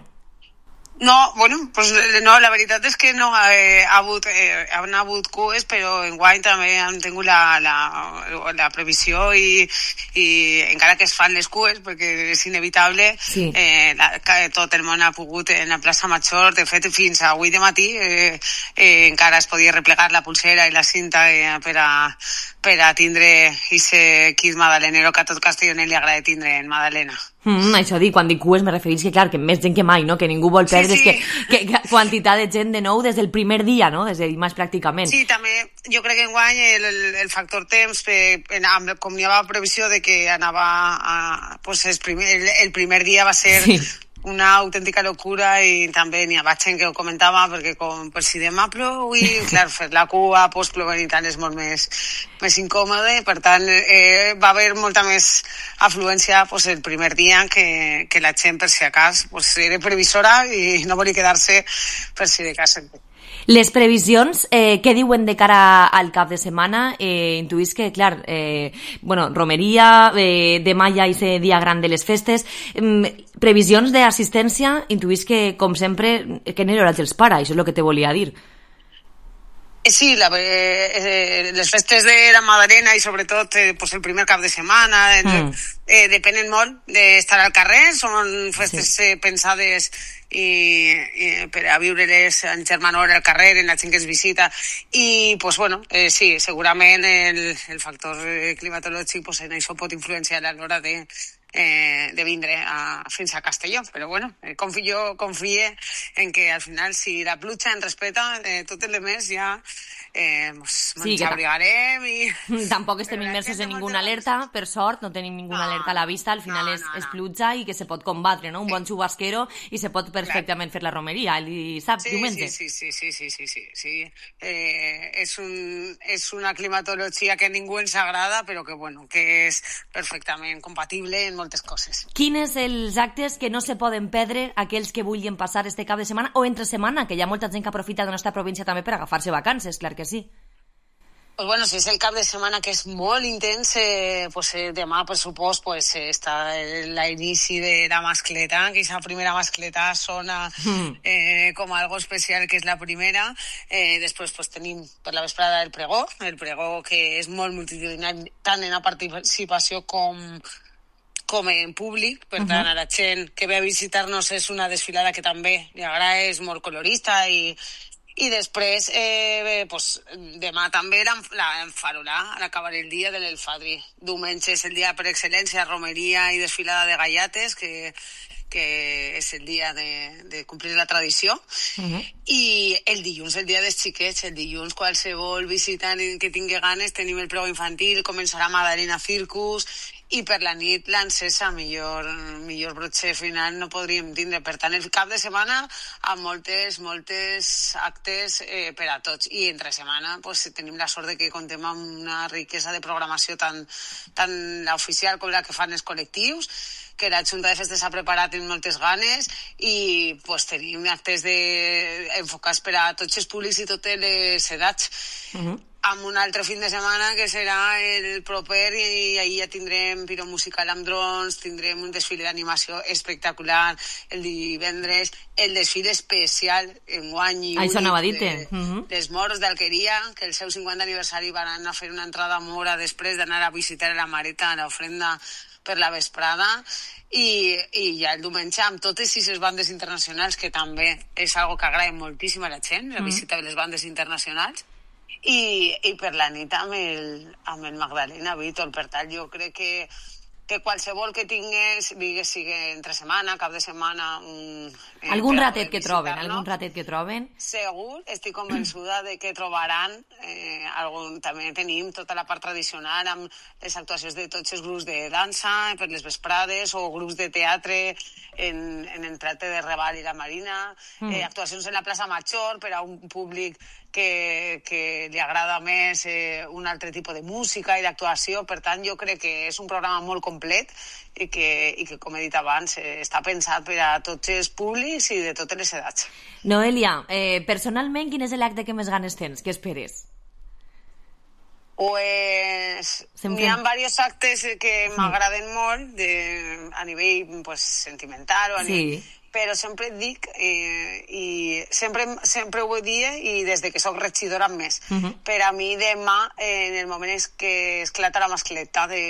No, bueno, pues no, la veritat és que no eh, ha hagut, eh, han hagut cues, però enguany també han tingut la, la, la previsió i, i encara que es fan les cues, perquè és inevitable, sí. eh, la, tot el món ha pogut en la plaça Major, de fet fins a avui de matí eh, eh, encara es podia replegar la pulsera i la cinta eh, per, a, per a tindre ese kit madalenero que a tot Castellonet li agrada tindre en Madalena. Mm, això dic, quan dic cues me referís que, clar, que més gent que mai, no? Que ningú vol perdre, sí, sí. Que, que, que quantitat de gent de nou des del primer dia, no? Des de dimarts pràcticament. Sí, també, jo crec que enguany el, el, el factor temps, eh, amb, com hi havia previsió de que anava a, pues el, primer, el, el primer dia va ser... Sí. Una autèntica locura i també n'hi havia gent que ho comentava perquè com per si demà plou i clar, fer la cua post-plovent i tant és molt més, més incòmode, per tant eh, va haver molta més afluència pues, el primer dia que, que la gent per si acas pues, era previsora i no volia quedar-se per si de cas. Les previsions, eh, què diuen de cara al cap de setmana? Eh, intuïs que, clar, eh, bueno, romeria, eh, demà ja és el dia gran de les festes. Eh, previsions d'assistència, intuïs que, com sempre, que en l'horatge els para, això és el que te volia dir. Sí, la, eh, les festes de la Madalena i sobretot eh, pues el primer cap de setmana mm. eh, depenen molt d'estar al carrer, són festes sí. eh, pensades i, i per a viure-les en germanor al carrer, en la gent que es visita i pues bueno, eh, sí, segurament el, el factor climatològic pues, en això pot influenciar a l'hora de Eh, de vindre a, fins a Castelló, però bueno, eh, confio, jo confie en que al final si la pluja en respecta eh, tot el mes ja eh, pues, sí, ens abrigarem i... Tampoc estem immersos en ninguna alerta, per sort, no tenim ninguna no, alerta a la vista, al final no, és, no, no. és pluja i que se pot combatre, no? Un sí. bon xubasquero i se pot perfectament fer la romeria el dissabte, sí, diumenge. Sí, sí, sí, sí, sí, sí, sí. Eh, és, un, és una climatologia que a ningú ens agrada, però que, bueno, que és perfectament compatible en moltes coses. Quins els actes que no se poden perdre aquells que vulguin passar este cap de setmana o entre setmana, que hi ha molta gent que aprofita de la nostra província també per agafar-se vacances, clar que sí. Pues bueno, si és el cap de setmana que és molt intens, eh, pues eh, demà, per supòs, pues, eh, està l'inici de la mascleta, que aquesta primera mascleta sona eh, com algo especial, que és la primera. Eh, després pues, tenim per la vesprada el pregó, el pregó que és molt multitudinari, tant en la participació com com en públic, per tant, a la gent que ve a visitar-nos és una desfilada que també li agrada, és molt colorista i I després, eh, pues, demà també l'enfarolar, a l'acabar el dia de l'Elfadri. Diumenge és el dia per excel·lència, romeria i desfilada de gallates, que, que és el dia de, de complir la tradició. Uh-huh. I el dilluns, el dia dels xiquets, el dilluns qualsevol visitant que tingui ganes, tenim el pregó infantil, començarà Madalena Circus, i per la nit l'encesa, millor, millor brotxer final no podríem tindre. Per tant, el cap de setmana amb moltes, moltes actes eh, per a tots. I entre setmana pues, tenim la sort de que contem amb una riquesa de programació tant, tant l'oficial com la que fan els col·lectius, que la Junta de Festes ha preparat amb moltes ganes i pues, tenim actes de... enfocats per a tots els públics i totes les edats. Uh-huh. Amb un altre fin de setmana que serà el proper i ahir ja tindrem piro musical amb drons, tindrem un desfile d'animació espectacular el divendres, el desfile especial enguany i Això anava a únic dir-te. de, uh-huh. dels moros d'Alqueria, que el seu cinquanta aniversari van anar a fer una entrada mora després d'anar a visitar la Mareta, l'ofrenda per la vesprada, i, i ja el diumenge amb totes sis bandes internacionals, que també és algo que agrada moltíssim a la gent, la visita de les bandes internacionals. I, i per la nit amb el, amb el Magdalena Vítor. Per tant, jo crec que que qualsevol que tingués, digues, sigui entre setmana, cap de setmana... Mm, eh, algun ratet que troben, algun ratet que troben. Segur, estic convençuda de que trobaran, eh, algun, també tenim tota la part tradicional amb les actuacions de tots els grups de dansa per les vesprades o grups de teatre en, en el Teatre de Raval i la Marina, mm. eh, actuacions en la plaça Major per a un públic que, que li agrada més eh, un altre tipus de música i d'actuació. Per tant, jo crec que és un programa molt complet i que, i que com he dit abans, eh, està pensat per a tots els públics i de totes les edats. Noelia, eh, personalment, quin és l'acte que més ganes tens? Què esperes? Pues n'hi ha diversos actes que m'agraden molt de, a nivell pues, sentimental o a nivell... Sí. Però sempre dic, eh, i sempre, sempre ho dia i des de que soc regidora més. Uh-huh. Per a mi demà, eh, en el moment és que esclata la mascleta, de,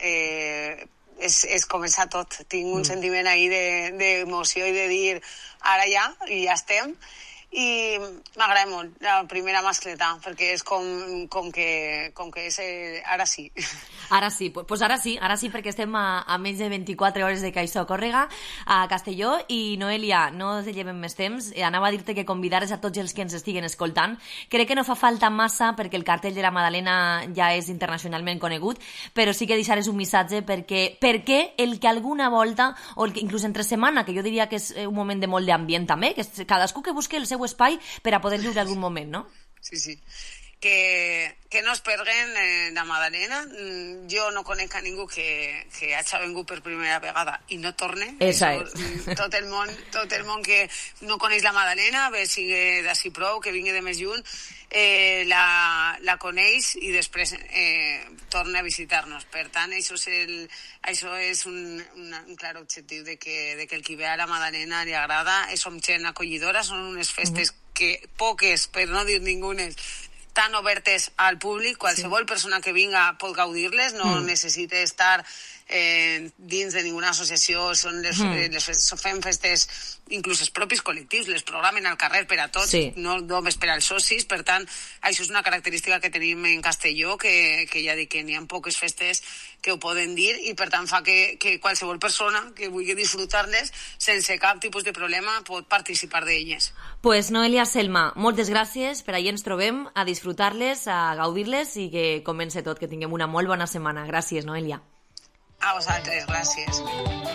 eh, és, és començar tot. Tinc un uh-huh. sentiment ahí d'emoció de, i de dir ara ja, i ja estem. I m'agrada molt la primera mascleta, perquè és com, com, que, com que és eh, ara sí. Ara sí, pues ara sí, ara sí, perquè estem a, a menys de vint-i-quatre hores de que això córrega a Castelló. I Noelia, no te llevem més temps, eh, anava a dir-te que convidares a tots els que ens estiguen escoltant. Crec que no fa falta massa perquè el cartell de la Madalena ja és internacionalment conegut, però sí que deixares un missatge perquè, perquè el que alguna volta, o el que inclús entre setmana, que jo diria que és un moment de molt d'ambient també, que és cadascú que busque el seu espai per a poder viure algun moment, no? Sí, sí. Que, que no es perguen eh, la Madalena. Jo no conec a ningú que, que hagi vengut per primera vegada i no torne. Esa és. Tot el món, tot el món que no coneix la Madalena, bé sigui d'ací prou, que vingui de més lluny, eh, la, la coneix i després eh, torna a visitar-nos. Per tant, això és, el, això és un, un, un clar objectiu de que, de que el qui ve a la Madalena li agrada. Som gent acollidora, són unes festes uh-huh. que poques, per no dir ningunes, tan obertes al públic, qualsevol sí. persona que vinga pot gaudir-les, no mm. necessita estar eh, dins de ninguna associació, són les, mm. les festes, fem festes, inclús els propis col·lectius, les programen al carrer per a tots, sí. no només per als socis. Per tant, això és una característica que tenim en Castelló, que, que ja dic que n'hi ha poques festes que ho poden dir, i per tant fa que, que qualsevol persona que vulgui disfrutar-les sense cap tipus de problema pot participar d'elles. Pues Noelia Selma, moltes gràcies, per allà ens trobem a disfrutar-les, a gaudir-les i que comenci tot, que tinguem una molt bona setmana. Gràcies, Noelia. A vosaltres, gràcies.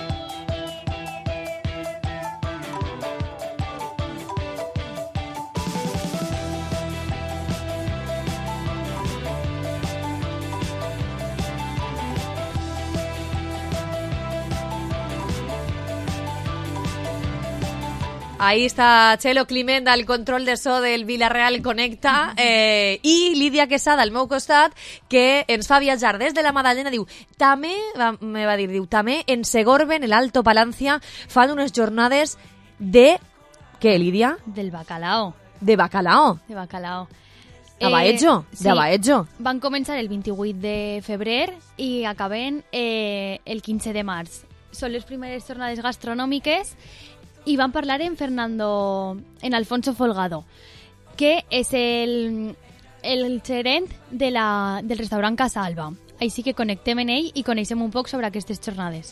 Ahí está Chelo Climent al control de so del Vilareal Connecta eh, i Lídia Quesada al meu costat, que ens fa viatjar des de la Madalena. Diu, també, me va dir, diu, també en Segorbe, en el Alto Palancia, fan unes jornades de... Què, Lídia? Del bacalao. De bacalao? De bacalao. A Baetjo? Eh, de Baetjo. Sí, van començar el vint-i-vuit de febrer i acaben eh, el quinze de març. Són les primeres jornades gastronòmiques i van parlar en Fernando, en Alfonso Folgado, que és el, el gerent de la, del restaurant Casa Alba. Així que connectem en ell i coneixem un poc sobre aquestes jornades.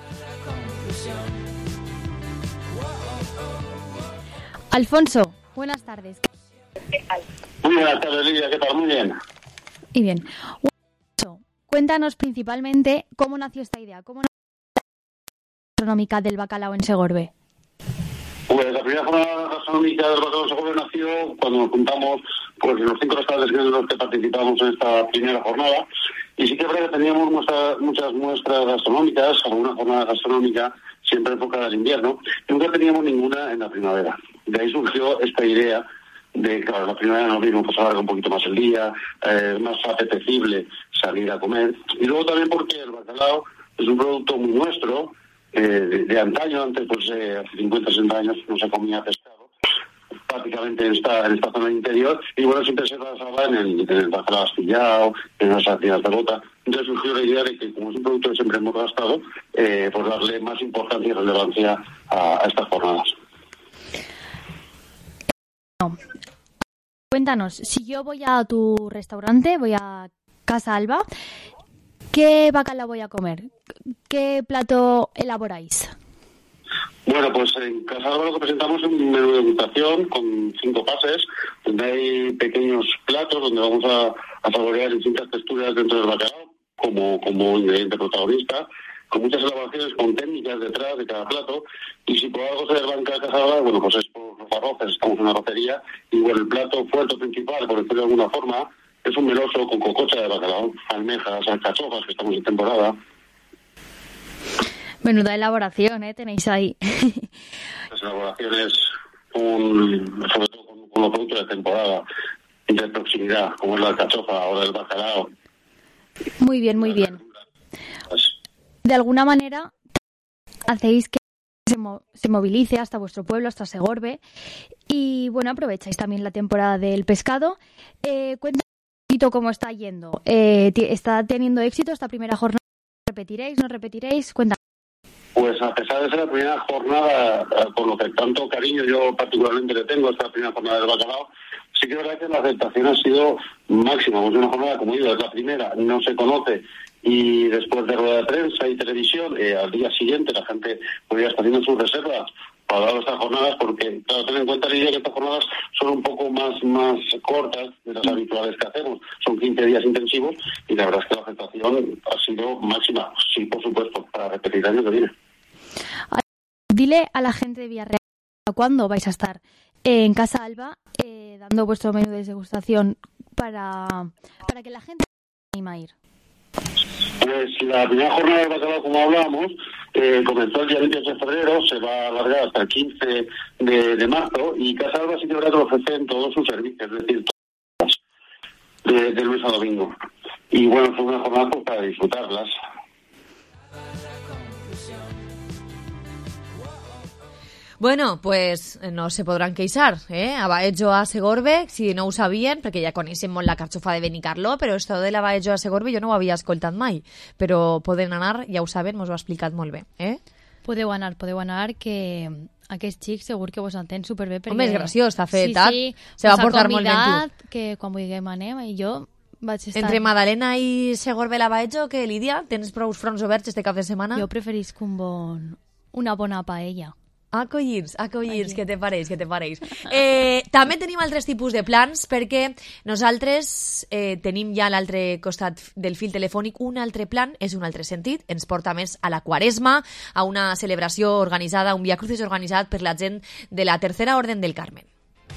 Alfonso, buenas tardes. Muy buenas tardes, Lidia, ¿qué tal? Muy bien. Y bien. Alfonso, cuéntanos principalmente cómo nació esta idea, cómo nació la gastronómica del bacalao en Segorbe. Pues la primera jornada gastronómica del bacalao en Segorbe nació cuando nos juntamos pues los cinco restaurantes en los que participamos en esta primera jornada, y sí que es verdad que teníamos muestra, muchas muestras gastronómicas, alguna jornada gastronómica siempre enfocada al invierno, y nunca teníamos ninguna en la primavera. De ahí surgió esta idea de, claro, la primavera nos vimos, pues alarga un poquito más el día, eh, es más apetecible salir a comer, y luego también porque el bacalao es un producto muy nuestro, eh, de, de antaño. Antes, pues eh, hace cincuenta, sesenta años no se comía pescado, prácticamente en esta, en esta zona interior, y bueno, siempre se basaba en el, en el bacalao astillado, en las sardinas de bota. Entonces surgió la idea de que, como es un producto que siempre hemos gastado, eh, pues darle más importancia y relevancia a, a estas jornadas. No. Cuéntanos, si yo voy a tu restaurante, voy a Casa Alba, ¿qué ¿qué bacalao voy a comer? ¿Qué plato elaboráis? Bueno, pues en Casa Alba lo que presentamos es un menú de degustación con cinco pases, donde hay pequeños platos donde vamos a, a saborear distintas texturas dentro del bacalao, como, como ingrediente protagonista, con muchas elaboraciones, con técnicas detrás de cada plato, y si por algo se desbanca Casa Alba, bueno, pues es por los arroces, estamos en una arrocería, y bueno, el plato fuerte principal, por decirlo de alguna forma, es un meloso con cococha de bacalao, almejas, alcachofas, que estamos en temporada. Menuda elaboración, ¿eh? Tenéis ahí. Las elaboraciones, un, sobre todo con, con los productos de temporada, de proximidad, como es la alcachofa, ahora el bacalao. Muy bien, muy bien. De alguna manera, hacéis que se, mo- se movilice hasta vuestro pueblo, hasta Segorbe. Y bueno, aprovecháis también la temporada del pescado. Eh, cuéntanos un poquito cómo está yendo. Eh, ti- ¿Está teniendo éxito esta primera jornada? ¿Repetiréis? ¿No repetiréis? Cuéntanos. Pues a pesar de ser la primera jornada, por lo que tanto cariño yo particularmente le tengo a esta primera jornada del bacalao, sí que es verdad que la aceptación ha sido máxima. Es una jornada, como digo, es la primera, no se conoce, y después de rueda de prensa y televisión, eh, al día siguiente la gente podría estar haciendo sus reservas para dar estas jornadas, porque, claro, ten en cuenta, Lidia, que estas jornadas son un poco más, más cortas de las habituales que hacemos. Son quince días intensivos y la verdad es que la aceptación ha sido máxima. Sí, por supuesto, para repetir el año que viene. Dile a la gente de Villarreal cuándo vais a estar en Casa Alba eh, dando vuestro menú de degustación para, para que la gente se anime a ir. Pues la primera jornada del bacalao, como hablábamos, eh, comenzó el día veintiocho de febrero, se va a alargar hasta el quince de, de marzo, y Casa Alba sí que habrá que ofrecer en todos sus servicios, es decir, todas, de, de lunes a domingo. Y bueno, fue una jornada pues, para disfrutarlas. Bueno, pues no se podran queixar, eh? A Baello a Segorbe, si no ho sabien, perquè ja coneixem molt la carxofa de Benicarló, però esto de la Baello a Segorbe jo no ho havia escoltat mai. Però poden anar, ja ho saben, mos ho ha explicat molt bé, eh? Podeu anar, podeu anar, que aquest xic segur que vos entén superbé. Perquè... Home, és graciós, està fet, sí, sí, se va portar molt ben tu. Que quan vulguem anem, i jo vaig estar... Entre Madalena i Segorbe la Baello, que Lídia, tens prou fronts oberts este cap de setmana? Jo preferisc un bon... una bona paella. Acollits, acollits, què te pareix, què te pareix. Eh, també tenim altres tipus de plans, perquè nosaltres eh, tenim ja a l'altre costat del fil telefònic un altre plan, és un altre sentit, ens porta més a la Quaresma, a una celebració organitzada, un Via Crucis organitzat per la gent de la Tercera Orden del Carmen.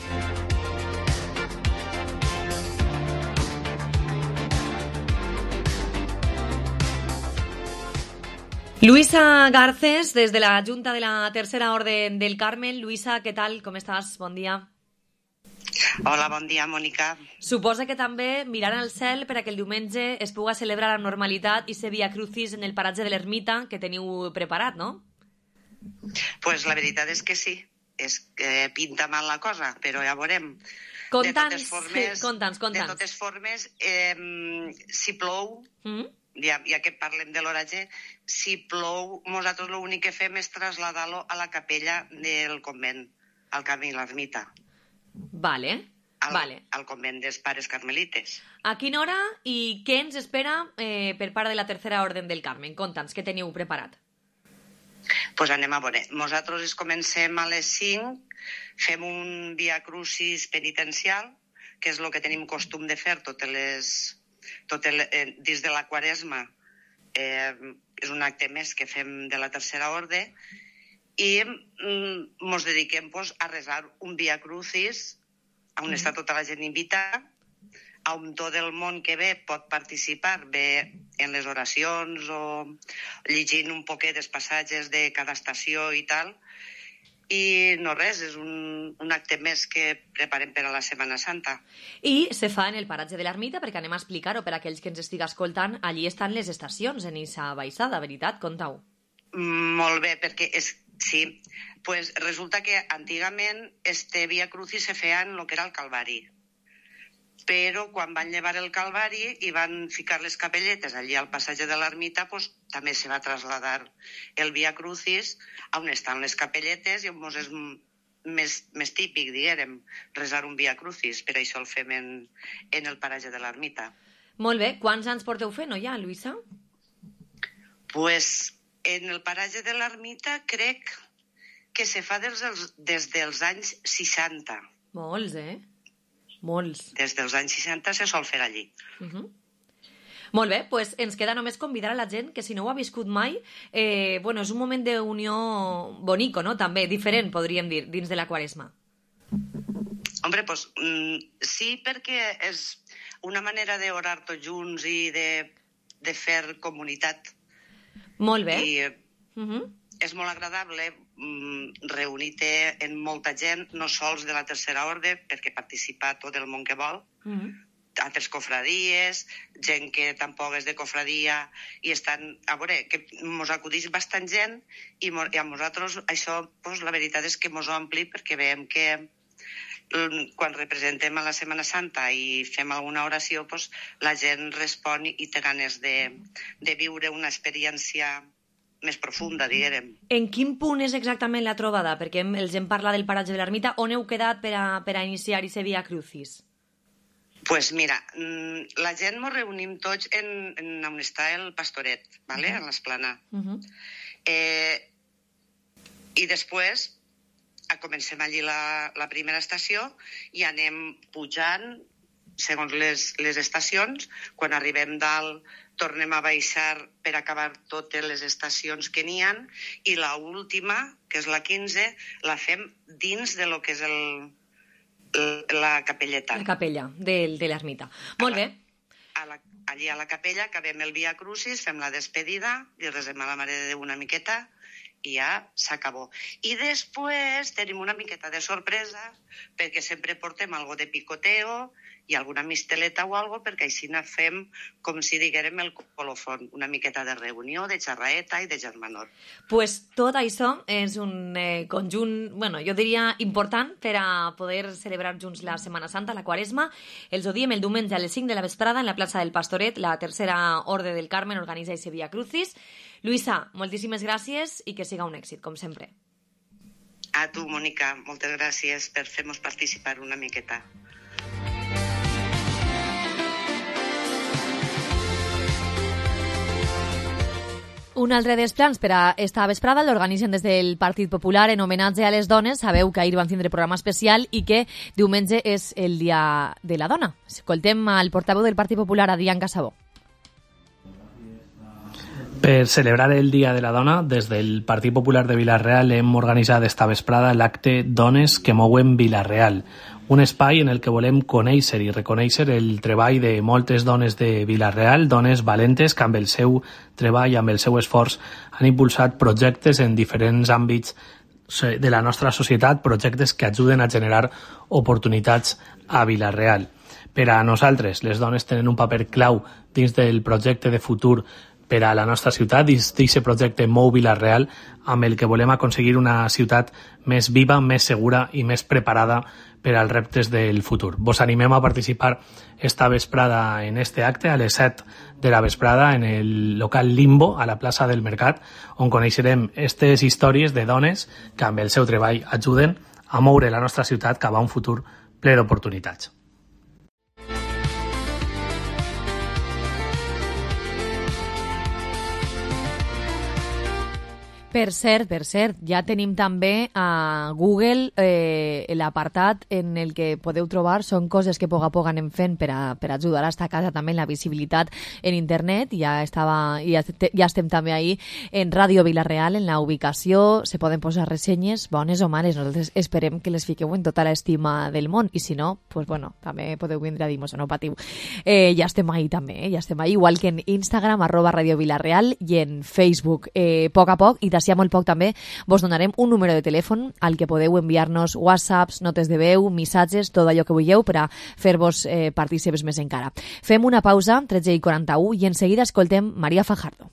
Luisa Garces, desde la Junta de la Tercera Orden del Carmen. Luisa, què tal? Com estàs? Bon dia. Hola, bon dia, Mònica. Suposa que també mirant al cel per a que el diumenge es puga celebrar amb normalitat i ser Via Crucis en el paratge de l'Ermita que teniu preparat, no? Pues la veritat és que sí. És que pinta mal la cosa, però ja veurem. Conta'ns, de totes formes, conta'ns, conta'ns. De totes formes, eh, si plou, mm? ja, ja que parlem de l'oratge, si plou, nosaltres l'únic que fem és traslladar-lo a la capella del convent, al camí l'ermita. Vale, al, vale. Al convent dels pares carmelites. A quina hora i què ens espera eh, per part de la Tercera Orden del Carmen? Conta'ns, què teniu preparat? Doncs pues anem a veure. Nosaltres comencem a les cinc, fem un Via Crucis penitencial, que és el que tenim costum de fer totes les... Tot el, eh, dins de la Quaresma. Eh, és un acte més que fem de la Tercera Orde, i mm, mos dediquem pues, a resar un Via Crucis, on mm. està tota la gent invitada, on tot el món que ve pot participar, bé en les oracions o llegint un poquet els passatges de cada estació i tal. I no res, és un, un acte més que preparem per a la Setmana Santa. I se fa en el paratge de l'Ermita, perquè anem a explicar-ho per a aquells que ens estiga escoltant. Allí estan les estacions, en Issa baixada, veritat? Contau. Mm, molt bé, perquè és, sí, pues resulta que antigament este Via Crucis se feia en el que era el Calvari. Però quan van llevar el Calvari i van ficar les capelletes allí al passatge de l'Ermita, pues, també se va traslladar el Via Crucis on estan les capelletes i on és més, més típic, diguérem, resar un Via Crucis. Per això el fem en, en el paratge de l'Ermita. Molt bé. Quants anys porteu fent-ho ja, Luisa? Pues en el paratge de l'Ermita crec que se fa des dels, des dels anys seixanta. Molts, eh? Molts. Des dels anys seixanta se sol fer allí. Uh-huh. Molt bé, pues ens queda només convidar a la gent que si no ho ha viscut mai, eh, bueno, és un moment d'unió bonico, no? També, diferent, podríem dir, dins de la Quaresma. Hombre, pues mm, sí, perquè és una manera d'orar tots junts i de, de fer comunitat. Molt bé. I uh-huh. és molt agradable mm, reunir-te en molta gent, no sols de la tercera orde, perquè participa tot el món que vol, uh-huh. altres cofradies, gent que tampoc és de cofradia, i estan, a veure, que mos acudeix bastant gent, i, mo, i a nosaltres això, pues, la veritat és que mos ompli, perquè veiem que quan representem a la Setmana Santa i fem alguna oració, pues, la gent respon i té ganes de, de viure una experiència més profunda, diguem. En quin punt és exactament la trobada? Perquè els hem parlat del paratge de l'Ermita. On heu quedat per a, per a iniciar aquest Via Crucis? Pues mira, la gent ens reunim tots en, en on està el Pastoret, ¿vale? Uh-huh. En l'Esplana. Uh-huh. Eh, I després comencem allí la, la primera estació i anem pujant segons les, les estacions. Quan arribem dalt tornem a baixar per acabar totes les estacions que n'hi ha, i la última, que és la quinze, la fem dins de lo que és el, la capelleta. La capella de, de l'Ermita. Molt bé. A la, allí a la capella acabem el Via Crucis, fem la despedida, i resem a la Mare de Déu una miqueta, i ja s'acabó. I després tenim una miqueta de sorpresa, perquè sempre portem algo de picoteo i alguna misteleta o algo, perquè així fem, com si diguérem, el colofón, una miqueta de reunió, de xerraeta i de germanor. Pues tot això és un eh, conjunt, bueno, jo diria important per a poder celebrar junts la Setmana Santa, la Quaresma. Els ho diem el diumenge a les cinc de la vesprada en la plaça del Pastoret, la tercera orde del Carmen organitza ese Via Crucis. Luisa, moltíssimes gràcies i que siga un èxit, com sempre. A tu, Mònica, moltes gràcies per fer-nos participar una miqueta. Un altre dels plans per a esta vesprada l'organitzen des del Partit Popular en homenatge a les dones. Sabeu que ahir van tindre programa especial i que diumenge és el Dia de la Dona. Escoltem al portaveu del Partit Popular, Adrián Casabó. Per celebrar el Dia de la Dona, des del Partit Popular de Vila-real hem organitzat esta vesprada l'acte Dones que mouen Vila-real, un espai en el que volem conèixer i reconèixer el treball de moltes dones de Vila-real, dones valentes que amb el seu treball, amb el seu esforç, han impulsat projectes en diferents àmbits de la nostra societat, projectes que ajuden a generar oportunitats a Vila-real. Per a nosaltres, les dones tenen un paper clau dins del projecte de futur per a la nostra ciutat, dins d'aquest projecte Mou Vila-real, amb el que volem aconseguir una ciutat més viva, més segura i més preparada per als reptes del futur. Vos animem a participar esta vesprada en este acte, a les set de la vesprada, en el local Limbo, a la plaça del Mercat, on coneixerem aquestes històries de dones que amb el seu treball ajuden a moure la nostra ciutat cap a un futur ple d'oportunitats. Per cert, per cert, ja tenim també a Google eh, l'apartat en el que podeu trobar, són coses que a poc a poc anem fent per, a, per ajudar a esta casa també en la visibilitat en internet. Ja, estava, ja, ja estem també ahí en Ràdio Vila-real, en la ubicació, se poden posar ressenyes, bones o males. Nosaltres esperem que les fiqueu en tota l'estima del món, i si no, pues bueno, també podeu vindre a dir-nos, no patiu. Eh, ja estem ahí també, eh? ja estem ahí, igual que en Instagram, arroba Ràdio Vila-real, i en Facebook. Eh, poc a poc, i d'ací a molt poc també, vos donarem un número de telèfon al que podeu enviar-nos whatsapps, notes de veu, missatges, tot allò que vulgueu per a fer-vos eh, partícips més encara. Fem una pausa, tretze i quaranta-u, i en seguida escoltem María Fajardo.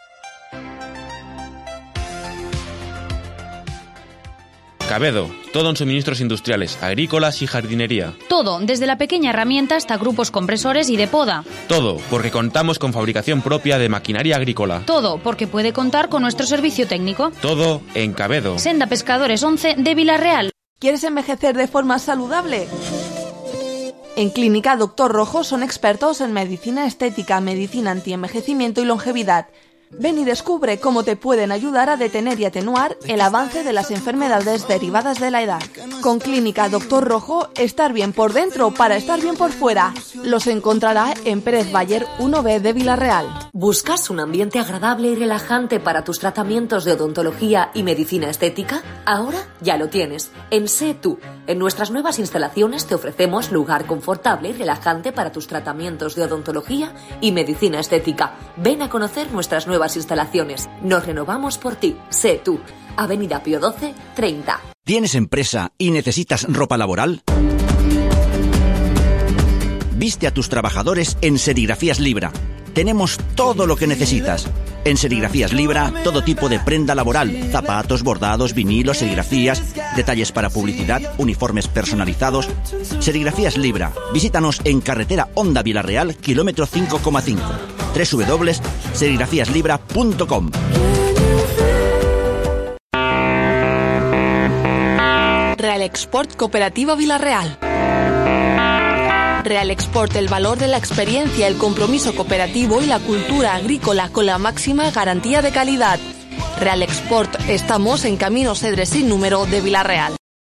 Cabedo, todo en suministros industriales, agrícolas y jardinería. Todo, desde la pequeña herramienta hasta grupos compresores y de poda. Todo, porque contamos con fabricación propia de maquinaria agrícola. Todo, porque puede contar con nuestro servicio técnico. Todo en Cabedo. Senda Pescadores once de Vila-real. ¿Quieres envejecer de forma saludable? En Clínica Doctor Rojo son expertos en medicina estética, medicina antienvejecimiento y longevidad. Ven y descubre cómo te pueden ayudar a detener y atenuar el avance de las enfermedades derivadas de la edad. Con Clínica Doctor Rojo, estar bien por dentro para estar bien por fuera. Los encontrará en Pérez Bayer uno B de Villarreal. ¿Buscas un ambiente agradable y relajante para tus tratamientos de odontología y medicina estética? Ahora ya lo tienes. En Sé Tú. En nuestras nuevas instalaciones te ofrecemos lugar confortable y relajante para tus tratamientos de odontología y medicina estética. Ven a conocer nuestras nuevas instalaciones. Nos renovamos por ti. Sé Tú. Avenida Pío doce, treinta. ¿Tienes empresa y necesitas ropa laboral? Viste a tus trabajadores en Serigrafías Libra. Tenemos todo lo que necesitas. En Serigrafías Libra, todo tipo de prenda laboral, zapatos, bordados, vinilos, serigrafías, detalles para publicidad, uniformes personalizados. Serigrafías Libra. Visítanos en carretera Honda Villarreal, kilómetro cinco coma cinco. doble u doble u doble u punto serigrafías libra punto com. Real Export Cooperativa Villarreal. Real Export, el valor de la experiencia, el compromiso cooperativo y la cultura agrícola con la máxima garantía de calidad. Real Export, estamos en Camino Cedre sin número de Villarreal.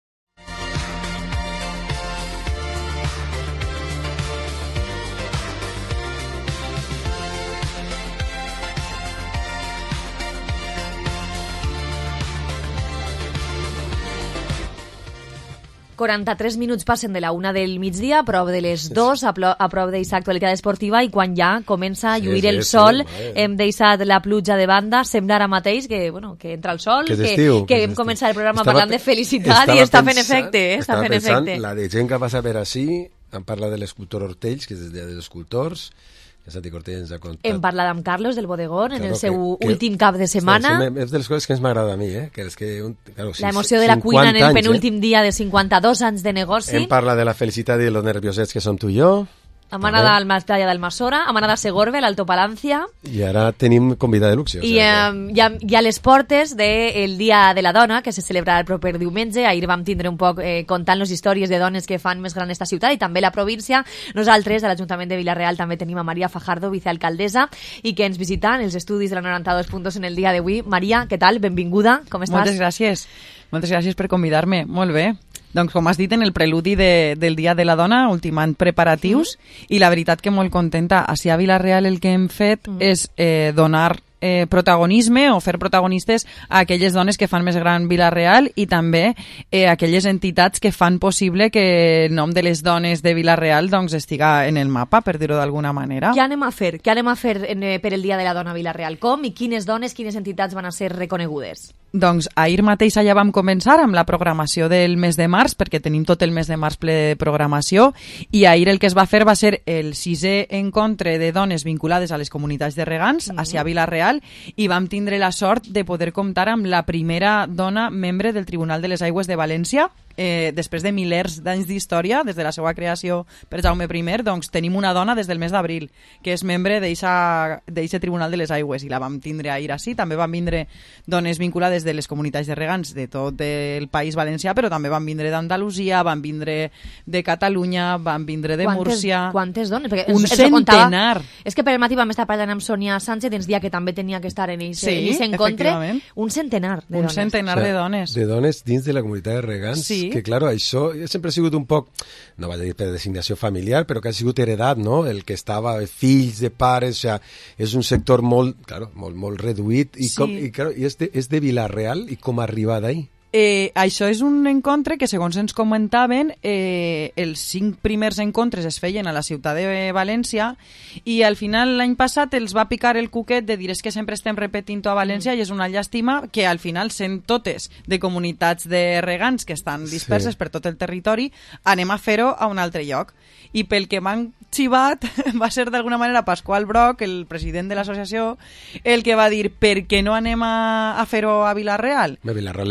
quaranta-tres minuts passen de la una del migdia, a prop de les dos, a, a prop d'eixa actualitat esportiva, i quan ja comença a lluir sí, sí, el sol, sí, hem deixat la pluja de banda, sembla ara mateix que, bueno, que entra el sol, que, que, que, que hem començat el programa estava, parlant de felicitat i està fent efecte, eh? Està fent pensant, efecte. La de gent que passa per així, em parla de l'escultor Ortells, que és el dia dels escultors, que Santi Cortell ens ha contat. Hem parlat amb Carlos del Bodegón en claro, el seu que, que, últim cap de setmana. És de les coses que ens m'agrada a mi, eh? Que és que un, claro, la emoció de la cuina en el penúltim eh? dia de cinquanta-dos anys de negoci. Hem parlat de la felicitat i de los nerviosets que som tu i jo. Hem anat al Mestalla del Masora, hem anat a Segorbe, a l'Alto Palància. I ara tenim convidat de luxe. O I sigui, um, hi, ha, hi ha les portes del Dia de la Dona, que se celebrarà el proper diumenge. Ahir vam tindre un poc eh, contant-nos històries de dones que fan més gran esta ciutat i també la província. Nosaltres, a l'Ajuntament de Villarreal, també tenim a Maria Fajardo, vicealcaldessa, i que ens visita en els estudis de la noranta-dos punts en el dia d'avui. Maria, què tal? Benvinguda, com estàs? Moltes gràcies. Moltes gràcies per convidar-me. Molt bé. Doncs, com has dit, en el preludi de, del Dia de la Dona, ultimant preparatius, mm. i la veritat que molt contenta. Així a Villarreal el que hem fet mm. és eh, donar eh, protagonisme o fer protagonistes a aquelles dones que fan més gran Villarreal i també eh, aquelles entitats que fan possible que el nom de les dones de Villarreal doncs, estiga en el mapa, per dir-ho d'alguna manera. Què anem a fer? Què anem a fer en, eh, per el Dia de la Dona a Villarreal? Com i quines dones, quines entitats van a ser reconegudes? Doncs ahir mateix ja vam començar amb la programació del mes de març, perquè tenim tot el mes de març ple de programació, i ahir el que es va fer va ser el sisè encontre de dones vinculades a les comunitats de regants, mm-hmm. a Villarreal, i vam tindre la sort de poder comptar amb la primera dona membre del Tribunal de les Aigües de València. Eh, després de milers d'anys d'història, des de la seva creació per Jaume I, doncs tenim una dona des del mes d'abril, que és membre d'aquest Tribunal de les Aigües, i la vam tindre ahir així. També van vindre dones vinculades de les comunitats de regants de tot el País Valencià, però també van vindre d'Andalusia, van vindre de Catalunya, van vindre de quantes, Múrcia... Quantes dones? Perquè un es, centenar! Contava, és que per el matí vam estar parlant amb Sònia Sánchez i ens dia que també tenia que estar en aquest sí, encontre. Un centenar de un dones. Un centenar o sigui, de dones. De dones dins de la comunitat de regants. Sí. Que, claro, això sempre ha sigut un poc, no vaig a dir per designació familiar, però que ha sigut heredat, no? El que estava, fills de pares, o sigui, és un sector molt, claro, molt, molt reduït. I, sí. com, i, claro, i és, de, és de Villarreal, i com arribar d'ahí? Eh, això és un encontre que, segons ens comentaven, eh, els cinc primers encontres es feien a la ciutat de València i al final l'any passat els va picar el cuquet de dir és que sempre estem repetint-ho a València mm. i és una llàstima que al final, sent totes de comunitats de regants que estan disperses sí. per tot el territori, anem a fer-ho a un altre lloc. I pel que m'han xivat va ser d'alguna manera Pasqual Broc, el president de l'associació, el que va dir per què no anem a, a fer-ho a Villarreal? A Villarreal el lloc és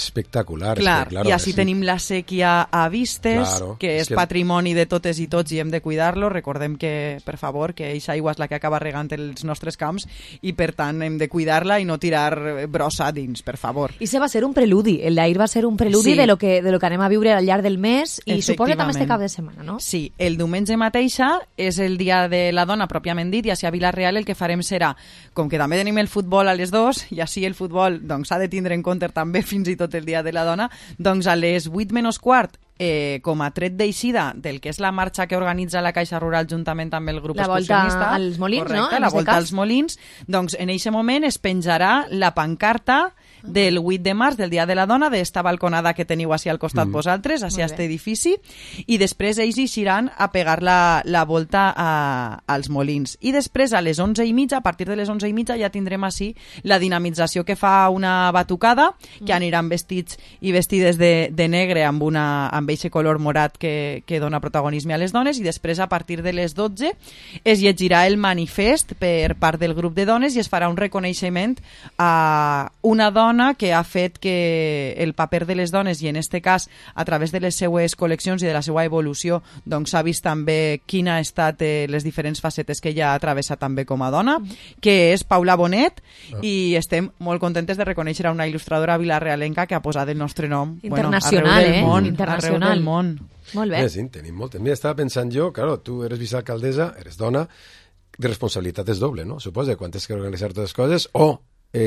espectacular. Clar, claro, i així sí. tenim la sèquia a vistes, Claro, que és és que- patrimoni de totes i tots i hem de cuidar-lo. Recordem que, per favor, que eixa aigua és la que acaba regant els nostres camps i, per tant, hem de cuidar-la i no tirar brossa dins, per favor. I se va ser un preludi, el d'ahir va ser un preludi Sí. de lo que de lo que anem a viure al llarg del mes i suposa també este cap de setmana, no? Sí, el diumenge mateixa és el dia de la dona pròpiament dit i així a Vila-real el que farem serà, com que també tenim el futbol a les dos i així el futbol doncs, s'ha de tindre en compte també fins i tot el dia de la dona, doncs a les vuit menys quart Eh, com a tret d'eixida del que és la marxa que organitza la Caixa Rural juntament amb el grup La volta excursionista. als Molins, correcte, no? En la este volta cas. als Molins. Doncs en aquest moment es penjarà la pancarta del vuit de març, del Dia de la Dona, d'esta balconada que teniu així al costat Mm. vosaltres, així a Molt este bé. edifici, i després ells eixiran a pegar la, la volta a, als Molins. I després a les onze i mitja, a partir de les onze i mitja, ja tindrem així la dinamització que fa una batucada, que Mm. aniran vestits i vestides de, de negre amb una amb eixe color morat que, que dona protagonisme a les dones, i després a partir de les dotze es llegirà el manifest per part del grup de dones i es farà un reconeixement a una dona que ha fet que el paper de les dones, i en este cas a través de les seues col·leccions i de la seva evolució, doncs s'ha vist també quina ha estat eh, les diferents facetes que ella ha travessat també com a dona, que és Paula Bonet, Ah. i estem molt contentes de reconèixer a una il·lustradora vilarealenca que ha posat el nostre nom Internacional, bueno, arreu del eh? món, Internacional. arreu del món. Molt bé. Mira, sí, tenim moltes. Mira, estava pensant jo, claro, tu eres vicealcaldessa, eres dona, de responsabilitat és doble, no? Suposa, quan tens que organitzar totes les coses, o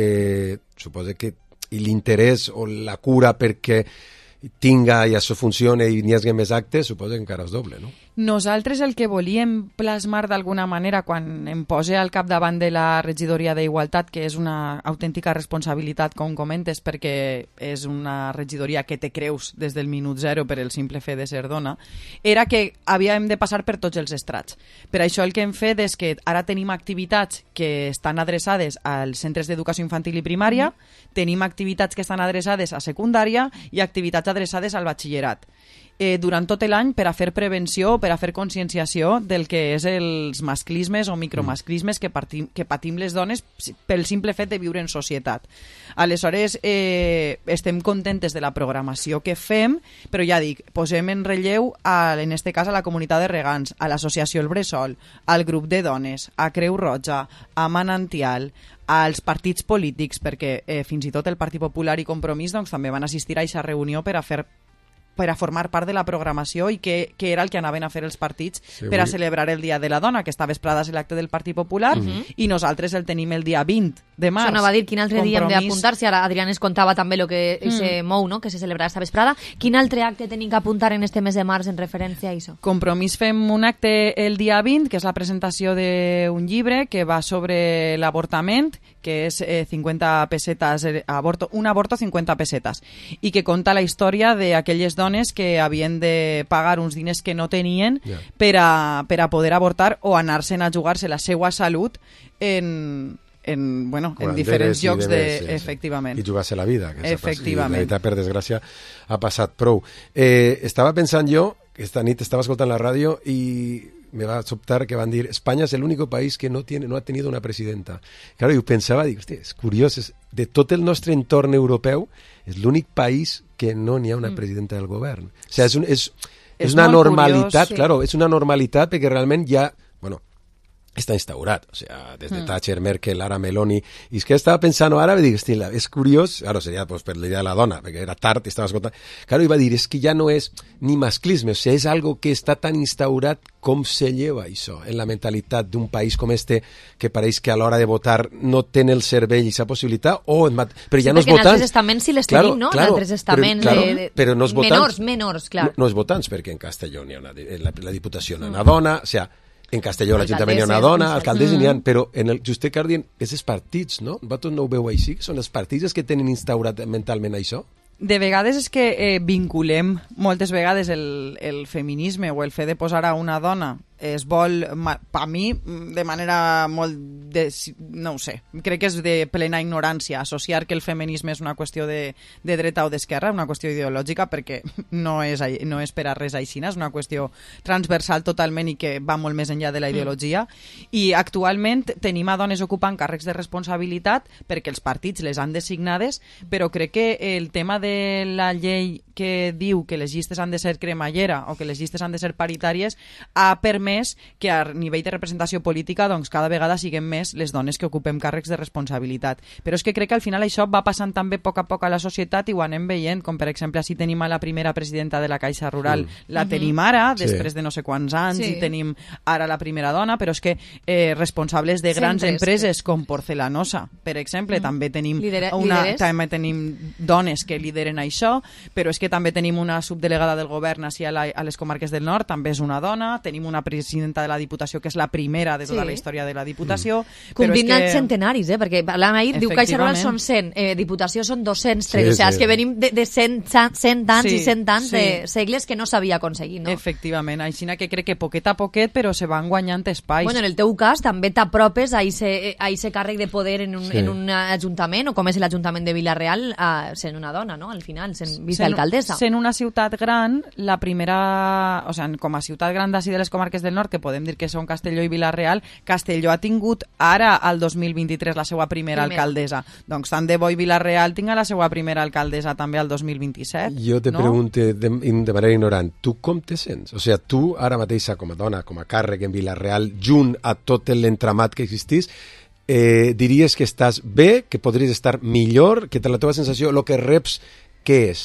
eh, suposa que l'interès o la cura perquè tinga i això funcione i n'hi hagi més actes, suposa que encara és doble, no? Nosaltres el que volíem plasmar d'alguna manera quan em posa al capdavant de la regidoria d'Igualtat, que és una autèntica responsabilitat, com comentes, perquè és una regidoria que te creus des del minut zero per el simple fet de ser dona, era que havíem de passar per tots els estrats. Per això el que hem fet és que ara tenim activitats que estan adreçades als centres d'educació infantil i primària, mm. tenim activitats que estan adreçades a secundària i activitats adreçades al batxillerat. Eh, durant tot l'any per a fer prevenció, per a fer conscienciació del que és els masclismes o micromasclismes que, partim, que patim les dones pel simple fet de viure en societat. Aleshores, eh, estem contentes de la programació que fem, però ja dic, posem en relleu, a, en este cas, a la comunitat de regants, a l'associació El Bressol, al grup de dones, a Creu Roja, a Manantial, als partits polítics, perquè eh, fins i tot el Partit Popular i Compromís doncs, també van assistir a aquesta reunió per a fer per a formar part de la programació i que, que era el que anaven a fer els partits Sí, per a avui- celebrar el Dia de la Dona, que esta vesprada és l'acte del Partit Popular, Mhm. i nosaltres el tenim el dia vint de març. Això anava a dir quin altre dia hem Compromís. d'apuntar, si ara Adrián es contava també el que Mm. se mou, no? Que se celebrarà esta vesprada. Quin altre acte tenim que apuntar en este mes de març en referència a això? Compromís fem un acte el dia vint, que és la presentació d'un llibre que va sobre l'avortament, que és eh, cinquanta pessetes, eh, aborto, un aborto cinquanta pessetes, i que conta la història d'aquelles dones que havien de pagar uns diners que no tenien Ja. per a, per a poder avortar o anar-se'n a jugar-se la seva salut en, en, bueno, en Quan diferents debes i llocs, debes, de, sí, sí. efectivament. I jugar-se la vida. Que s'ha pas- Efectivament. I la veritat, per desgràcia, ha passat prou. Eh, estava pensant jo, que esta nit estava escoltant la ràdio i me va sobtar que van dir España es el único país que no tiene no ha tenido una presidenta. Claro, yo pensaba, digo, hostia, es curioso, es, de tot el nostre entorn europeu és l'únic país que no n'hi ha una Mm. presidenta del govern. O sea, és, un, és, és És una molt normalitat, curiós, sí. claro, és una normalitat perquè realment ja, bueno, està instaurat, o sea, des de Mm. Thatcher, Merkel, ara Meloni, i és que estava pensant ara, i dic, hòstia, és curiós, ara seria pues, per l'idea de la dona, perquè era tard i estava escoltant, claro, i va dir, és que ja no és ni masclisme, o sigui, és algo que està tan instaurat com se lleva això, en la mentalitat d'un país com este, que pareix que a l'hora de votar no ten el cervell i sa possibilitat, o, en mat... però ja Sí, no és perquè en votants. altres estaments sí les Claro, tenim, no? claro, en altres estaments però, claro, de, de... però no és votants. menors, menors, clar. No, no és votants, perquè en Castelló n'hi ha una, en la, la Diputació n'hi ha una dona, o sea, en Castelló a l'Ajuntament hi ha una dona, alcaldessa n'hi ha, però en el Justet Cardien és els partits, no? Vosaltres no ho veu així? Són els partits els que tenen instaurat mentalment això? De vegades és que eh, vinculem moltes vegades el, el feminisme o el fet de posar a una dona es vol, per mi, de manera molt de, no ho sé, crec que és de plena ignorància associar que el feminisme és una qüestió de, de dreta o d'esquerra, una qüestió ideològica, perquè no és, no és per a res aixina, és una qüestió transversal totalment i que va molt més enllà de la ideologia. Mm. I actualment tenim a dones ocupant càrrecs de responsabilitat perquè els partits les han designades, però crec que el tema de la llei que diu que les llistes han de ser cremallera o que les llistes han de ser paritàries ha permès que a nivell de representació política doncs cada vegada siguem més les dones que ocupem càrrecs de responsabilitat. Però és que crec que al final això va passant també a poc a poc a la societat i ho anem veient, com per exemple si tenim a la primera presidenta de la Caixa Rural, mm. la tenim ara, sí. després de no sé quants anys, sí. i tenim ara la primera dona, però és que eh, responsables de grans Centres, empreses com Porcelanosa, per exemple, mm. també tenim Lidera una, també tenim dones que lideren això, però és que també tenim una subdelegada del govern així a, la, a les comarques del nord, també és una dona, tenim una presidenta de la Diputació que és la primera de tota sí. la història de la Diputació. Mm. Combinats que... centenaris, eh? perquè parlant ahir, diu Caixa Rural són cent, eh, Diputació són dos-cents tres, sí, o sigui, sí. és que venim de, de cent, cent anys sí, i cent anys sí. de segles que no s'havia aconseguit, no? Efectivament, així que crec que poquet a poquet, però se van guanyant espais. Bueno, en el teu cas també t'apropes a aquest càrrec de poder en un, sí. en un ajuntament, o com és l'Ajuntament de Vila-real, uh, sent una dona, no?, al final, sent vicealcaldessa. Sent una ciutat gran, la primera, o sigui, com a ciutat gran d'ací de les comarques del nord, que podem dir que són Castelló i Vila-real, Castelló ha tingut ara, al dos mil vint-i-tres, la seva primera, primera. alcaldessa. Doncs tant de bo i Vila-real tinga la seva primera alcaldessa també al dos mil vint-i-set. Jo te no? pregunte de, de manera ignorant, tu com te sents? O sigui, tu ara mateixa com a dona, com a càrrec en Vila-real, junt a tot l'entramat que existís, eh, diries que estàs bé, que podries estar millor, que la teva sensació, el que reps, què és?